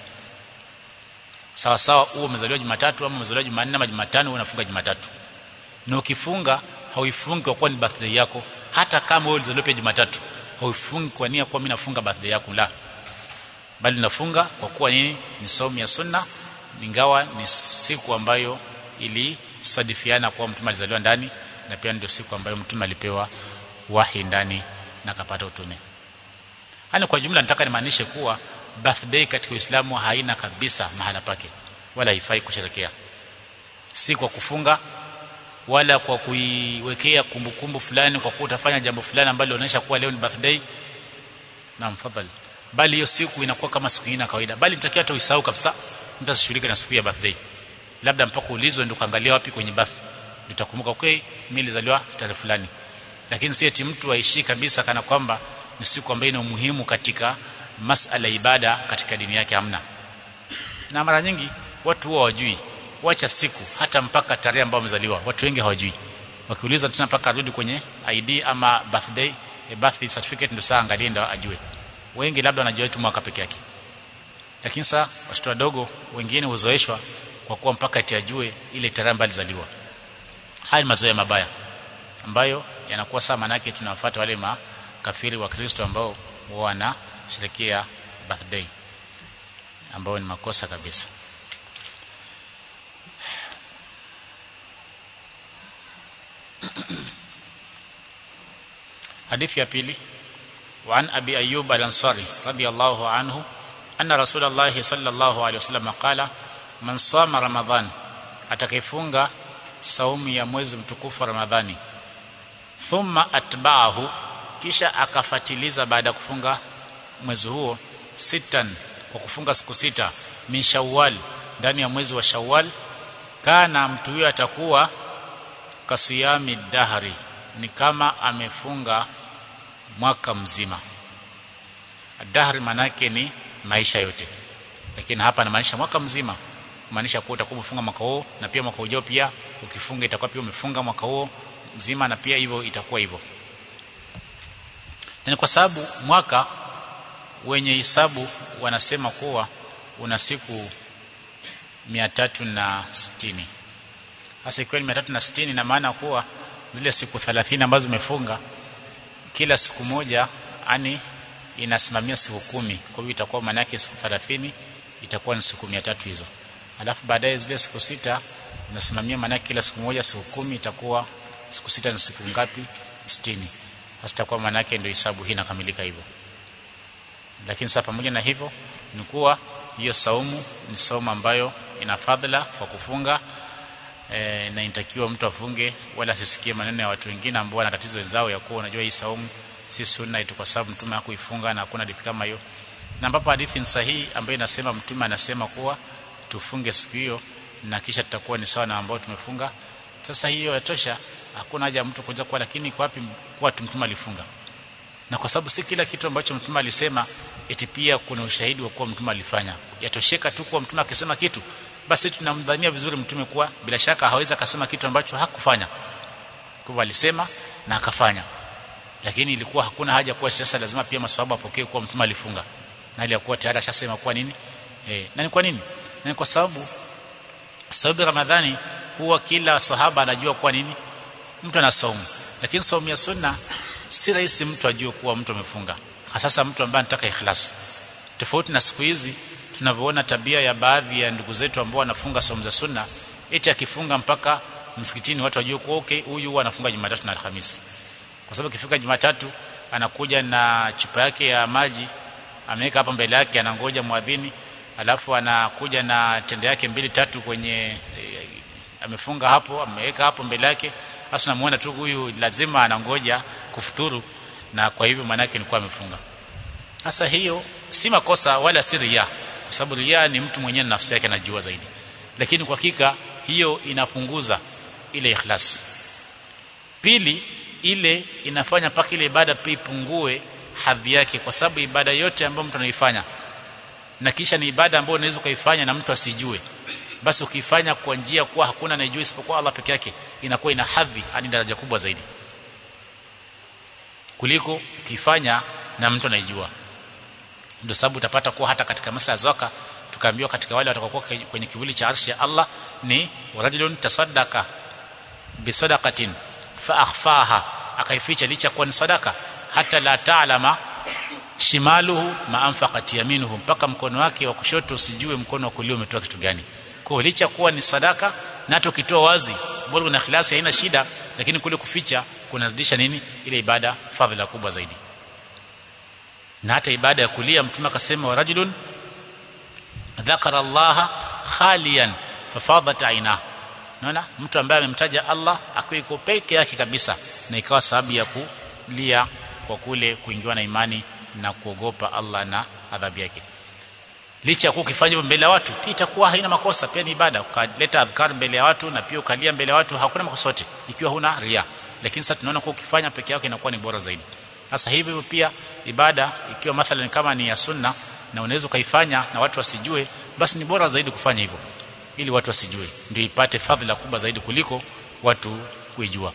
sawa sawa, uwe umezaliwa Jumatatu ama umezaliwa Jumanne ama Jumatano, unafunga Jumatatu. Na ukifunga hauifungi kwa kuwa ni birthday yako, hata kama wewe ulizaliwa pia Jumatatu, hauifungi kwa nia kwa mimi nafunga birthday yako, la, bali nafunga kwa kuwa nini, ni saumu ya sunna, ingawa ni siku ambayo ilisadifiana kwa mtume alizaliwa ndani, na pia ndio siku ambayo mtume alipewa wahi ndani na akapata utume. Hani kwa jumla nataka nimaanishe kuwa birthday katika Uislamu haina kabisa mahala pake, wala haifai kusherehekea, si kwa kufunga wala kwa kuiwekea kumbukumbu fulani kwa kuwa utafanya jambo fulani ambalo linaonyesha kuwa leo ni birthday. Na mfadhali, bali hiyo siku inakuwa kama siku nyingine kawaida, bali nitakia hata usahau kabisa, mtu asishughulike na siku ya birthday, labda mpaka ulizwe ndio kaangalia wapi kwenye birthday utakumbuka, okay, mimi nilizaliwa tarehe fulani. Lakini si eti mtu aishi kabisa kana kwamba ni siku ambayo ina umuhimu katika masala ibada katika dini yake, hamna. Na mara nyingi watu huwa hawajui, wacha siku hata mpaka tarehe ambayo wamezaliwa, watu wengi hawajui. Wakiuliza tena mpaka arudi kwenye I D ama birthday, a birthday certificate ndio saa angalie ndio ajue. Wengi labda wanajua tu mwaka peke yake, lakini sasa watoto wadogo wengine huzoeshwa kwa kuwa mpaka eti ajue ile tarehe ambayo alizaliwa. Haya ni mazoea mabaya ambayo yanakuwa sawa, maana yake tunafuata wale makafiri wa Kristo ambao wanasherehekea birthday, ambao ni makosa kabisa. Hadithi ya pili, wa an Abi Ayyub al-Ansari radiyallahu anhu anna Rasulullah sallallahu alayhi wasallam qala man sama Ramadhan, atakayefunga saumu ya mwezi mtukufu wa Ramadhani, thumma atba'ahu, kisha akafatiliza baada ya kufunga mwezi huo, sitan, kwa kufunga siku sita, min Shawwal, ndani ya mwezi wa Shawwal, kana mtu huyo atakuwa kasiyami dahri, ni kama amefunga mwaka mzima. Dahri manake ni maisha yote, lakini hapa anamaanisha mwaka mzima, maanisha kuwa utakuwa umefunga mwaka huo, na pia mwaka ujao pia ukifunga itakuwa pia umefunga mwaka huo mzima, na pia hivyo itakuwa hivyo. Ni kwa sababu mwaka wenye hisabu wanasema kuwa una siku mia tatu na sitini. Hasa ikiwa ni mia tatu na sitini, na maana kuwa zile siku thelathini ambazo umefunga, kila siku moja ani inasimamia siku kumi. Kwa hivyo itakuwa maana yake siku thelathini itakuwa ni siku mia tatu hizo. Alafu baadaye zile siku sita inasimamia, maana kila siku moja siku kumi, itakuwa siku sita ni siku ngapi? sitini. Hasa itakuwa maana yake ndio hisabu hii inakamilika hivyo. Lakini sasa pamoja na hivyo ni kuwa hiyo saumu ni saumu ambayo ina fadhila kwa kufunga, e, na inatakiwa mtu afunge, wala asisikie maneno ya watu wengine ambao wana tatizo wenzao ya kuwa unajua hii saumu si sunna ito kwa sababu mtume hakuifunga, na hakuna hadithi kama hiyo. Na ambapo hadithi ni sahihi ambayo inasema mtume anasema kuwa tufunge siku hiyo na kisha tutakuwa ni sawa na ambao tumefunga. Sasa hiyo yatosha, hakuna haja mtu kuja kwa lakini kwa wapi kwa mtume alifunga. Na kwa sababu si kila kitu ambacho mtume alisema eti pia kuna ushahidi wa kuwa mtume alifanya. Yatosheka tu kwa mtume akisema kitu, basi tunamdhania vizuri mtume kuwa bila shaka hawezi akasema kitu ambacho hakufanya. Kwa alisema na akafanya. Lakini ilikuwa hakuna haja kwa sasa lazima pia maswahaba apokee kuwa mtume alifunga. Na ile yakuwa tayari ashasema kwa nini? Eh, na ni kwa nini? Na ni kwa sababu sababu Ramadhani huwa kila sahaba anajua kwa nini mtu anasaumu. Lakini saumu ya sunna si rahisi mtu ajue kuwa mtu amefunga. Hasa mtu ambaye anataka ikhlas. Tofauti na siku hizi tunavyoona tabia ya baadhi ya ndugu zetu ambao wanafunga saumu za sunna, eti akifunga mpaka msikitini watu wajue kwa okay huyu huwa anafunga Jumatatu na Alhamisi. Kwa sababu ikifika Jumatatu anakuja na chupa yake ya maji ameweka hapo mbele yake, anangoja muadhini, alafu anakuja na tende yake mbili tatu kwenye e, amefunga hapo ameweka hapo mbele yake. Sasa namuona tu huyu lazima anangoja kufuturu, na kwa hivyo maana yake ni kwa amefunga. Sasa hiyo si makosa wala si riya, kwa sababu riya ni mtu mwenyewe nafsi yake anajua zaidi, lakini kwa hakika hiyo inapunguza ile ikhlas. Pili, ile inafanya paka ile ibada pia ipungue hadhi yake, kwa sababu ibada yote ambayo mtu anaifanya na kisha ni ibada ambayo unaweza kuifanya na mtu asijue, basi ukifanya kwa njia kwa hakuna anayejua isipokuwa Allah peke yake, inakuwa ina hadhi hadi daraja kubwa zaidi kuliko ukifanya na mtu anayejua. Ndio sababu utapata kuwa hata katika masala ya zaka tukaambiwa katika wale watakokuwa kwenye kivuli cha arshi ya Allah ni warajulun tasaddaqa bisadaqatin fa akhfaha, akaificha licha kuwa ni sadaka, hata la ta'lama shimaluhu ma anfaqat yaminuhu, mpaka mkono wake wa kushoto usijue mkono wa kulia umetoa kitu gani. Kwa licha kuwa ni sadaka na hata ukitoa wazi bora na ikhlasi haina shida, lakini kule kuficha kunazidisha nini ile ibada fadhila kubwa zaidi. Na hata ibada ya kulia mtume akasema wa rajulun dhakara Allah khalian fafadat aina, naona mtu ambaye amemtaja Allah akiwa peke yake kabisa na ikawa sababu ya kulia kwa kule kuingiwa na imani na kuogopa Allah na adhabu yake. Licha kwa ukifanya mbele ya watu pia itakuwa haina makosa, pia ni ibada ukaleta adhkar mbele ya watu na pia ukalia mbele ya watu, hakuna makosa yote ikiwa huna ria. Lakini sasa tunaona kwa ukifanya peke yake inakuwa ni bora zaidi. Sasa hivi pia ibada ikiwa mathalan kama ni ya sunna na unaweza kaifanya na watu wasijue, basi ni bora zaidi kufanya hivyo ili watu wasijue, ndio ipate fadhila kubwa zaidi kuliko watu kuijua.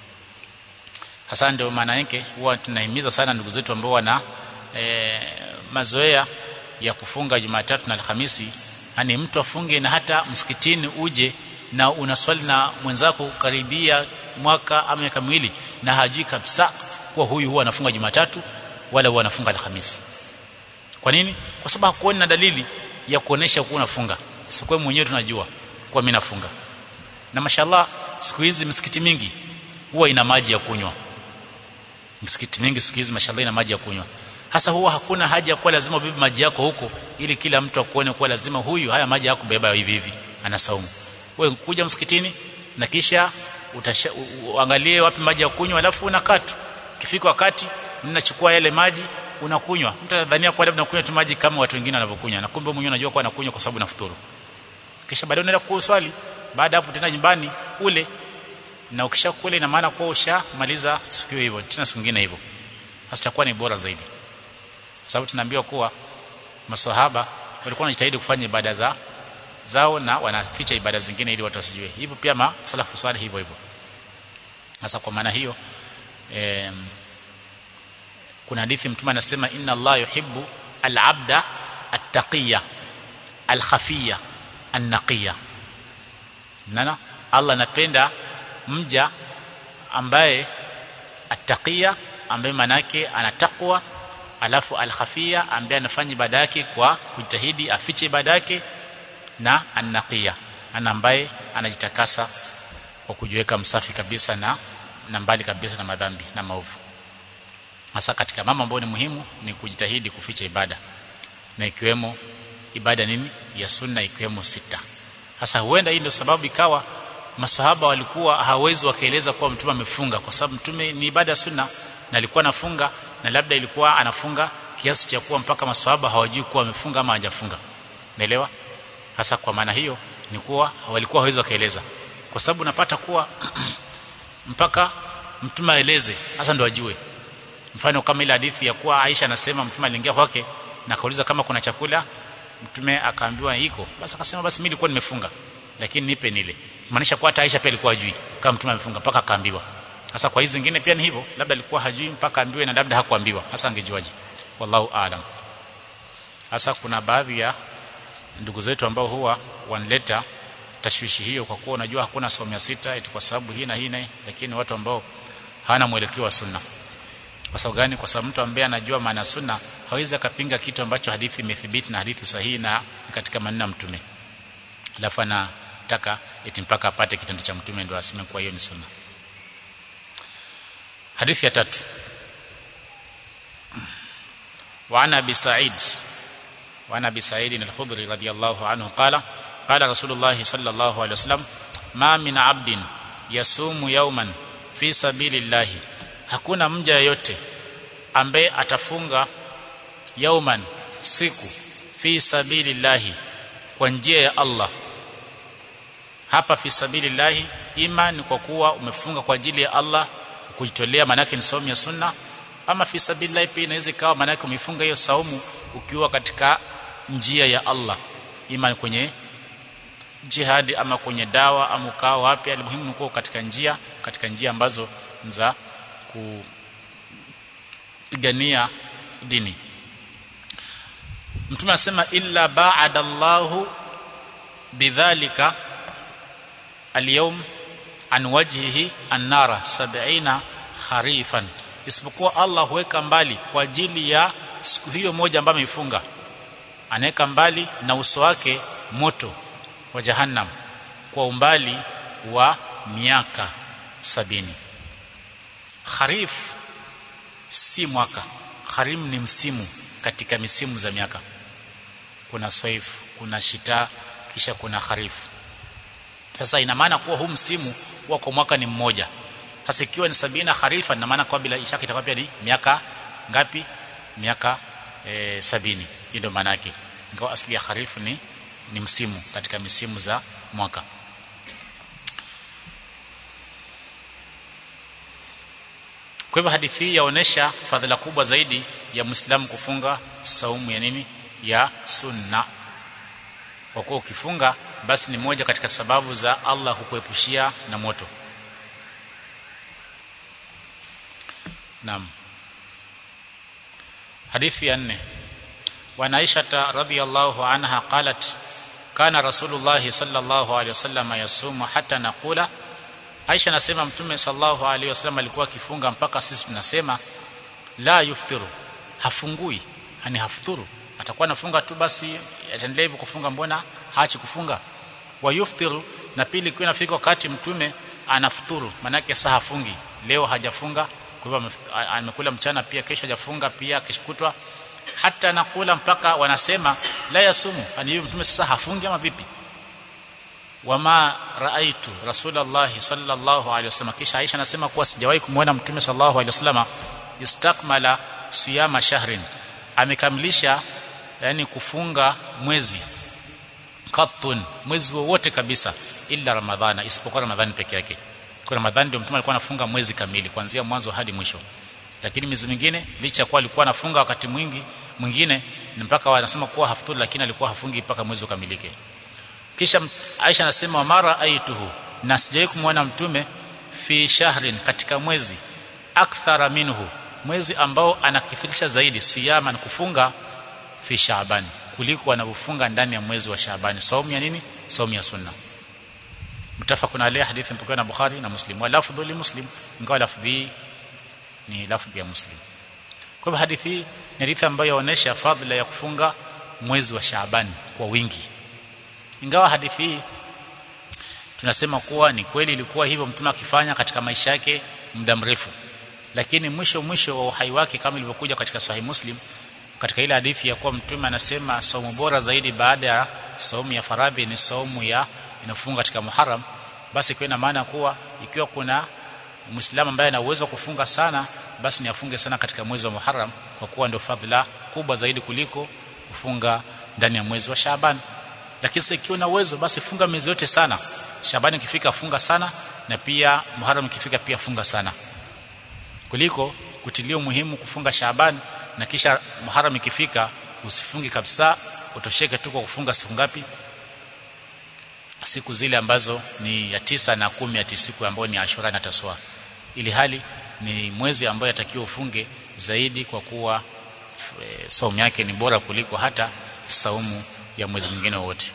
Hasa ndio maana yake huwa tunahimiza sana ndugu zetu ambao wana e, mazoea ya kufunga Jumatatu na Alhamisi, yani mtu afunge na hata msikitini uje na unaswali na mwenzako karibia mwaka ama miaka miwili na hajui kabisa kwa huyu huwa anafunga Jumatatu wala huwa anafunga Alhamisi. Kwa nini? Kwa sababu hakuoni na dalili ya kuonesha kuwa unafunga. Sikuwa mwenyewe tunajua kwa mimi nafunga. Na mashallah siku hizi misikiti mingi huwa ina maji ya kunywa. Misikiti mingi siku hizi mashallah ina maji ya kunywa. Hasa huwa hakuna haja kwa lazima ubebe maji yako huko ili kila mtu akuone kwa lazima huyu haya maji yako beba hivi hivi anasaumu. Wewe kuja msikitini na kisha uangalie wapi maji ya kunywa, alafu unakata. Kifika wakati unachukua yale maji unakunywa. Mtu anadhania kwa labda unakunywa tu maji kama watu wengine wanavyokunywa, na kumbe mwenyewe unajua kwa anakunywa kwa sababu nafuturu. Kisha baadaye unaenda kuswali, baada hapo tena nyumbani ule. na ukishakula ina maana kwa ushamaliza siku hiyo hivyo, tena siku nyingine hivyo, hasa itakuwa ni bora zaidi. Sababu tunaambiwa kuwa maswahaba walikuwa wanajitahidi kufanya ibada za zao na wanaficha ibada zingine ili watu wasijue. Hivyo pia masalafu swali hivyo hivyo. Sasa kwa maana hiyo eh, kuna hadithi Mtume anasema inna Allah yuhibbu al-abda at-taqiyya al-khafiyya an-naqiyya. Nana Allah anapenda mja ambaye at-taqiyya, ambaye manake ana takwa, alafu al-khafiyya ambaye anafanya ibada yake kwa kujitahidi afiche ibada yake, na an-naqiyya ana ambaye anajitakasa kwa kujiweka msafi kabisa na na mbali kabisa na madhambi na maovu. Hasa katika mambo ambayo ni muhimu ni kujitahidi kuficha ibada, na ikiwemo ibada nini ya sunna, ikiwemo sita. Hasa huenda hii ndio sababu ikawa masahaba walikuwa hawezi wakaeleza kuwa mtume amefunga, kwa sababu mtume ni ibada sunna na alikuwa anafunga, na labda ilikuwa anafunga kiasi cha kuwa mpaka masahaba hawajui kuwa amefunga ama hajafunga. Naelewa? Hasa kwa maana hiyo ni kuwa walikuwa hawezi wakaeleza, kwa sababu unapata kuwa mpaka mtume aeleze hasa ndo ajue. Mfano kama ile hadithi ya kuwa Aisha anasema mtume aliingia kwake na kauliza kama kuna chakula, mtume akaambiwa iko, basi akasema basi mimi nilikuwa nimefunga lakini nipe nile. Maanisha kwa hata Aisha pia alikuwa hajui kama mtume amefunga mpaka akaambiwa. Sasa kwa hizo zingine pia ni hivyo, labda alikuwa hajui mpaka ambiwe, na labda hakuambiwa, hasa angejuaje? Wallahu aalam. Hasa kuna baadhi ya ndugu zetu ambao huwa wanaleta tashwishi hiyo, kwa kuwa unajua hakuna somo ya sita eti kwa sababu hii na hii na, lakini watu ambao hana mwelekeo wa sunna. Kwa sababu gani? Kwa sababu mtu ambaye anajua maana sunna hawezi akapinga kitu ambacho hadithi imethibiti na hadithi sahihi na katika maneno ya mtume, alafu anataka eti mpaka apate kitendo cha mtume ndio aseme kwa hiyo ni sunna. Hadithi ya tatu, wa ana bi Sa'id wa ana bi Sa'id al-Khudri radiyallahu anhu qala qala Rasulullah sallallahu alaihi wasallam ma min 'abdin yasumu yawman fi sabilillahi, hakuna mja yeyote ambaye atafunga yauman, siku, fi sabilillahi, kwa njia ya Allah. Hapa fi sabilillahi ima ni kwa kuwa umefunga kwa ajili ya Allah kujitolea, manake ni saumu ya sunna, ama fi sabilillahi pia inaweza ikawa manake umefunga hiyo saumu ukiwa katika njia ya Allah, ima kwenye jihadi ama kwenye dawa ama ukao wapi. Muhimu ni kuwa katika njia, katika njia ambazo za kupigania dini. Mtume anasema illa ba'ada Allahu bidhalika al-yawm an wajhihi an-nara sab'ina kharifan, isipokuwa Allah huweka mbali kwa ajili ya siku hiyo moja ambayo amefunga, anaweka mbali na uso wake moto wa jahannam kwa umbali wa miaka sabini. Kharif si mwaka, kharim ni msimu katika misimu za miaka. Kuna swaif, kuna shita, kisha kuna kharif. Sasa ina maana kuwa huu msimu wa kwa mwaka ni mmoja. Sasa ikiwa ni sabini kharifa, ina maana kwa bila ishaka itakuwa pia ni miaka ngapi? Miaka e, sabini. Hiyo ndio maana yake. Ingawa asili ya kharif ni ni msimu katika misimu za mwaka. Kwa hivyo hadithi hii yaonesha fadhila kubwa zaidi ya Muislamu kufunga saumu ya nini? Ya sunna. Kwa kuwa ukifunga basi ni moja katika sababu za Allah kukuepushia na moto. Naam. Hadithi ya nne. Wa Aisha radhiyallahu anha qalat kana Rasulullah sallallahu alaihi wasallam yasumu hatta naqula, Aisha anasema Mtume sallallahu alaihi wasallam alikuwa akifunga mpaka sisi tunasema la yuftiru, hafungui, hani hafuturu, atakuwa anafunga tu basi ataendelea hivyo kufunga, mbona haachi kufunga. Wa yuftiru, na pili kwa inafika wakati Mtume anafuturu, maana yake saa hafungi, leo hajafunga, kwa hivyo amekula mchana pia, kesho hajafunga pia, kesho kutwa, hata nakula mpaka wanasema la yasumu, yani hiyo Mtume sasa hafungi ama vipi? Wama raaitu Rasulullah sallallahu alaihi wasallam, kisha Aisha anasema kuwa sijawahi kumuona Mtume sallallahu alaihi wasallam istakmala siyama shahrin, amekamilisha yani kufunga mwezi, katun, mwezi wote kabisa, illa Ramadhana, isipokuwa Ramadhani peke yake. Kwa Ramadhani ndio mtume alikuwa anafunga mwezi kamili kuanzia mwanzo hadi mwisho. Lakini miezi mingine licha kwa alikuwa anafunga wakati mwingi mwingine mpaka wanasema kuwa haftur, lakini alikuwa hafungi mpaka mwezi ukamilike. Kisha Aisha anasema mara aituhu, na sijawahi kumwona mtume fi shahrin, katika mwezi akthara minhu, mwezi ambao anakithirisha zaidi siyama, kufunga fi Shaaban, kuliko anapofunga ndani ya mwezi wa Shaaban. Saumu ya nini? Saumu ya sunna. Mtafaqun alayhi, hadithi mpokewa na Bukhari na Muslim, wa lafdhu li Muslim, ingawa lafdhi ni lafdhi ya Muslim. Kwa hivyo hadithi ni hadithi ambayo inaonyesha fadhila ya kufunga mwezi wa Shaaban kwa wingi. Ingawa hadithi hii tunasema kuwa ni kweli ilikuwa hivyo mtume akifanya katika maisha yake muda mrefu, lakini mwisho mwisho wa uhai wake kama ilivyokuja katika Sahih Muslim katika ile hadithi ya kuwa mtume anasema saumu bora zaidi baada ya saumu ya faradhi ni saumu ya inafunga katika Muharram, basi kwa ina maana kuwa ikiwa kuna Muislamu ambaye ana uwezo kufunga sana, basi ni afunge sana katika mwezi wa Muharram, kwa kuwa ndio fadhila kubwa zaidi kuliko kufunga ndani ya mwezi wa Shaaban. Lakini sasa ikiwa na uwezo, basi funga miezi yote sana. Shaaban ikifika funga sana, na pia Muharram ikifika pia funga sana, kuliko kutilia umuhimu kufunga Shaaban na kisha Muharram ikifika usifungi kabisa, utosheke tu kwa kufunga siku ngapi? Siku zile ambazo ni ya tisa na kumi ya siku ambayo ni Ashura na Taswa, ili hali ni mwezi ambao yatakiwa ufunge zaidi, kwa kuwa e, saumu yake ni bora kuliko hata saumu ya mwezi mwingine wote.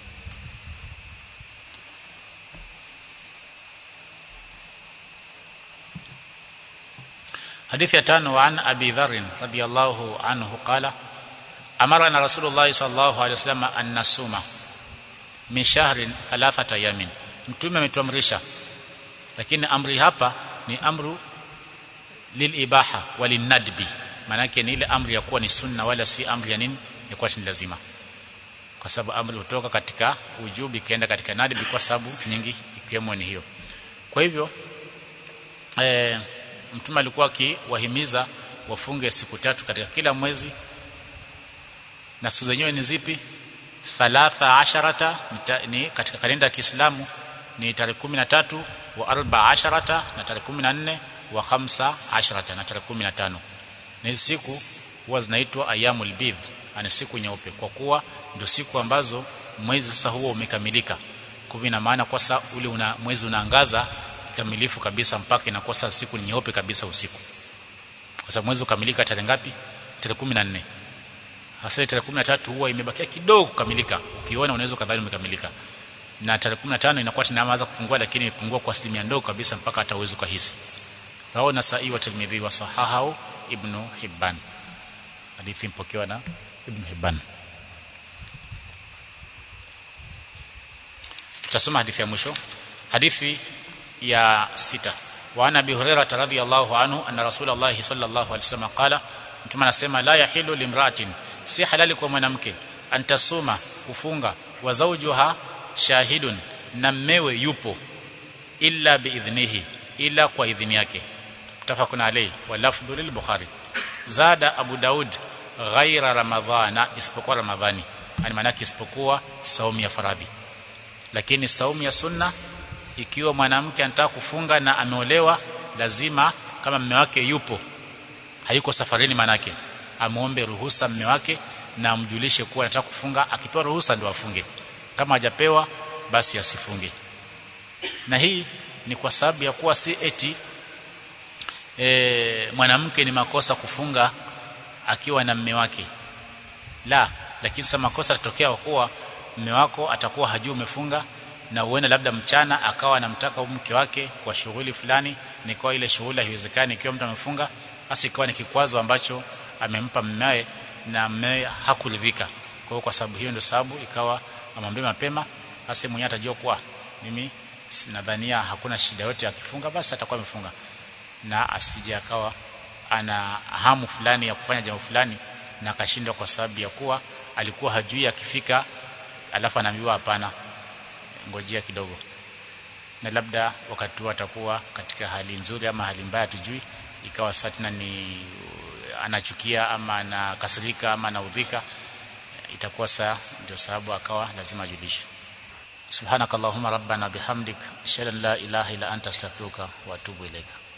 Hadithi ya tano, wa an Abi Dharr radiyallahu anhu qala amarna Rasulullah sallallahu alaihi wasallam an nasuma min shahrin thalathata yamin, mtume ametuamrisha, lakini amri hapa ni amru lil ibaha walin nadbi, maana yake ni ile amri ya kuwa ni sunna, wala si amri ya nini ya kuwa ni lazima, kwa sababu amri hutoka katika ujubi kaenda katika nadbi kwa sababu nyingi ikiwemo ni hiyo. Kwa hivyo eh mtume alikuwa akiwahimiza wafunge siku tatu katika kila mwezi, na siku zenyewe ni zipi? thalatha asharata, ni katika kalenda ya Kiislamu ni tarehe kumi na tatu, wa arba asharata na tarehe kumi na nne, wa khamsa asharata na tarehe kumi na tano. Ni siku huwa zinaitwa ayyamul bidh, ani siku nyeupe, kwa kuwa ndio siku ambazo mwezi sasa huo umekamilika. Kwa ina maana kwa sasa ule una mwezi unaangaza kikamilifu kabisa mpaka inakuwa sasa siku nyeupe kabisa usiku, kwa sababu mwezi ukamilika tarehe ngapi? Tarehe kumi na nne. Hasa tarehe kumi na tatu huwa imebakia kidogo kukamilika, ukiona unaweza kadhani umekamilika, na tarehe kumi na tano inakuwa inaanza kupungua, lakini imepungua kwa asilimia ndogo kabisa mpaka hata uwezo kuhisi. Rawi Nasa'i wa Tirmidhi wa sahahu Ibn Hibban, hadithi mpokewa na Ibn Hibban. Tutasoma hadithi ya mwisho, hadithi ya sita. Wa ana Abi Hurairah radhiyallahu anhu anna Rasulullah sallallahu alaihi wasallam qala, mtume anasema la yahilu limra'atin, si halali kwa mwanamke, antasuma, kufunga, wa zawjuha shahidun, na mmewe yupo, illa biidhnihi, ila kwa idhini yake. Mtafaqun alayhi wa lafdhu lil Bukhari. Zada Abu Daud ghaira Ramadhana, isipokuwa Ramadhani, yani maana yake isipokuwa saumu ya faradhi. Lakini saumu ya sunna, ikiwa mwanamke anataka kufunga na ameolewa, lazima kama mume wake yupo, hayuko safarini, manake amuombe ruhusa mume wake na amjulishe kuwa anataka kufunga. Akipewa ruhusa ndio afunge, kama hajapewa basi asifunge. Na hii ni kwa sababu ya kuwa si eti e, mwanamke ni makosa kufunga akiwa na mume wake, la, lakini sasa makosa yatatokea kuwa mume wako atakuwa hajui umefunga, na uenda labda mchana akawa anamtaka mke wake kwa shughuli fulani, ni kwa ile shughuli haiwezekani ikiwa mtu amefunga, basi ikawa ni kikwazo ambacho amempa mume na mume hakuridhika. Kwa hiyo kwa sababu hiyo ndio sababu ikawa amwambie mapema, basi mwenyewe atajua kwa mimi sinadhania hakuna shida yote akifunga, basi atakuwa amefunga, na asije akawa ana hamu fulani ya kufanya jambo fulani na akashindwa kwa sababu ya kuwa alikuwa hajui akifika, alafu anaambiwa hapana, ngojea kidogo, na labda wakati atakuwa katika hali nzuri ama hali mbaya tujui, ikawa satina ni anachukia ama anakasirika ama anaudhika, itakuwa saa ndio sababu akawa lazima ajulishwe. subhanakallahumma rabbana bihamdik ashhadu an la ilaha illa anta astaghfiruka wa atubu ilaika.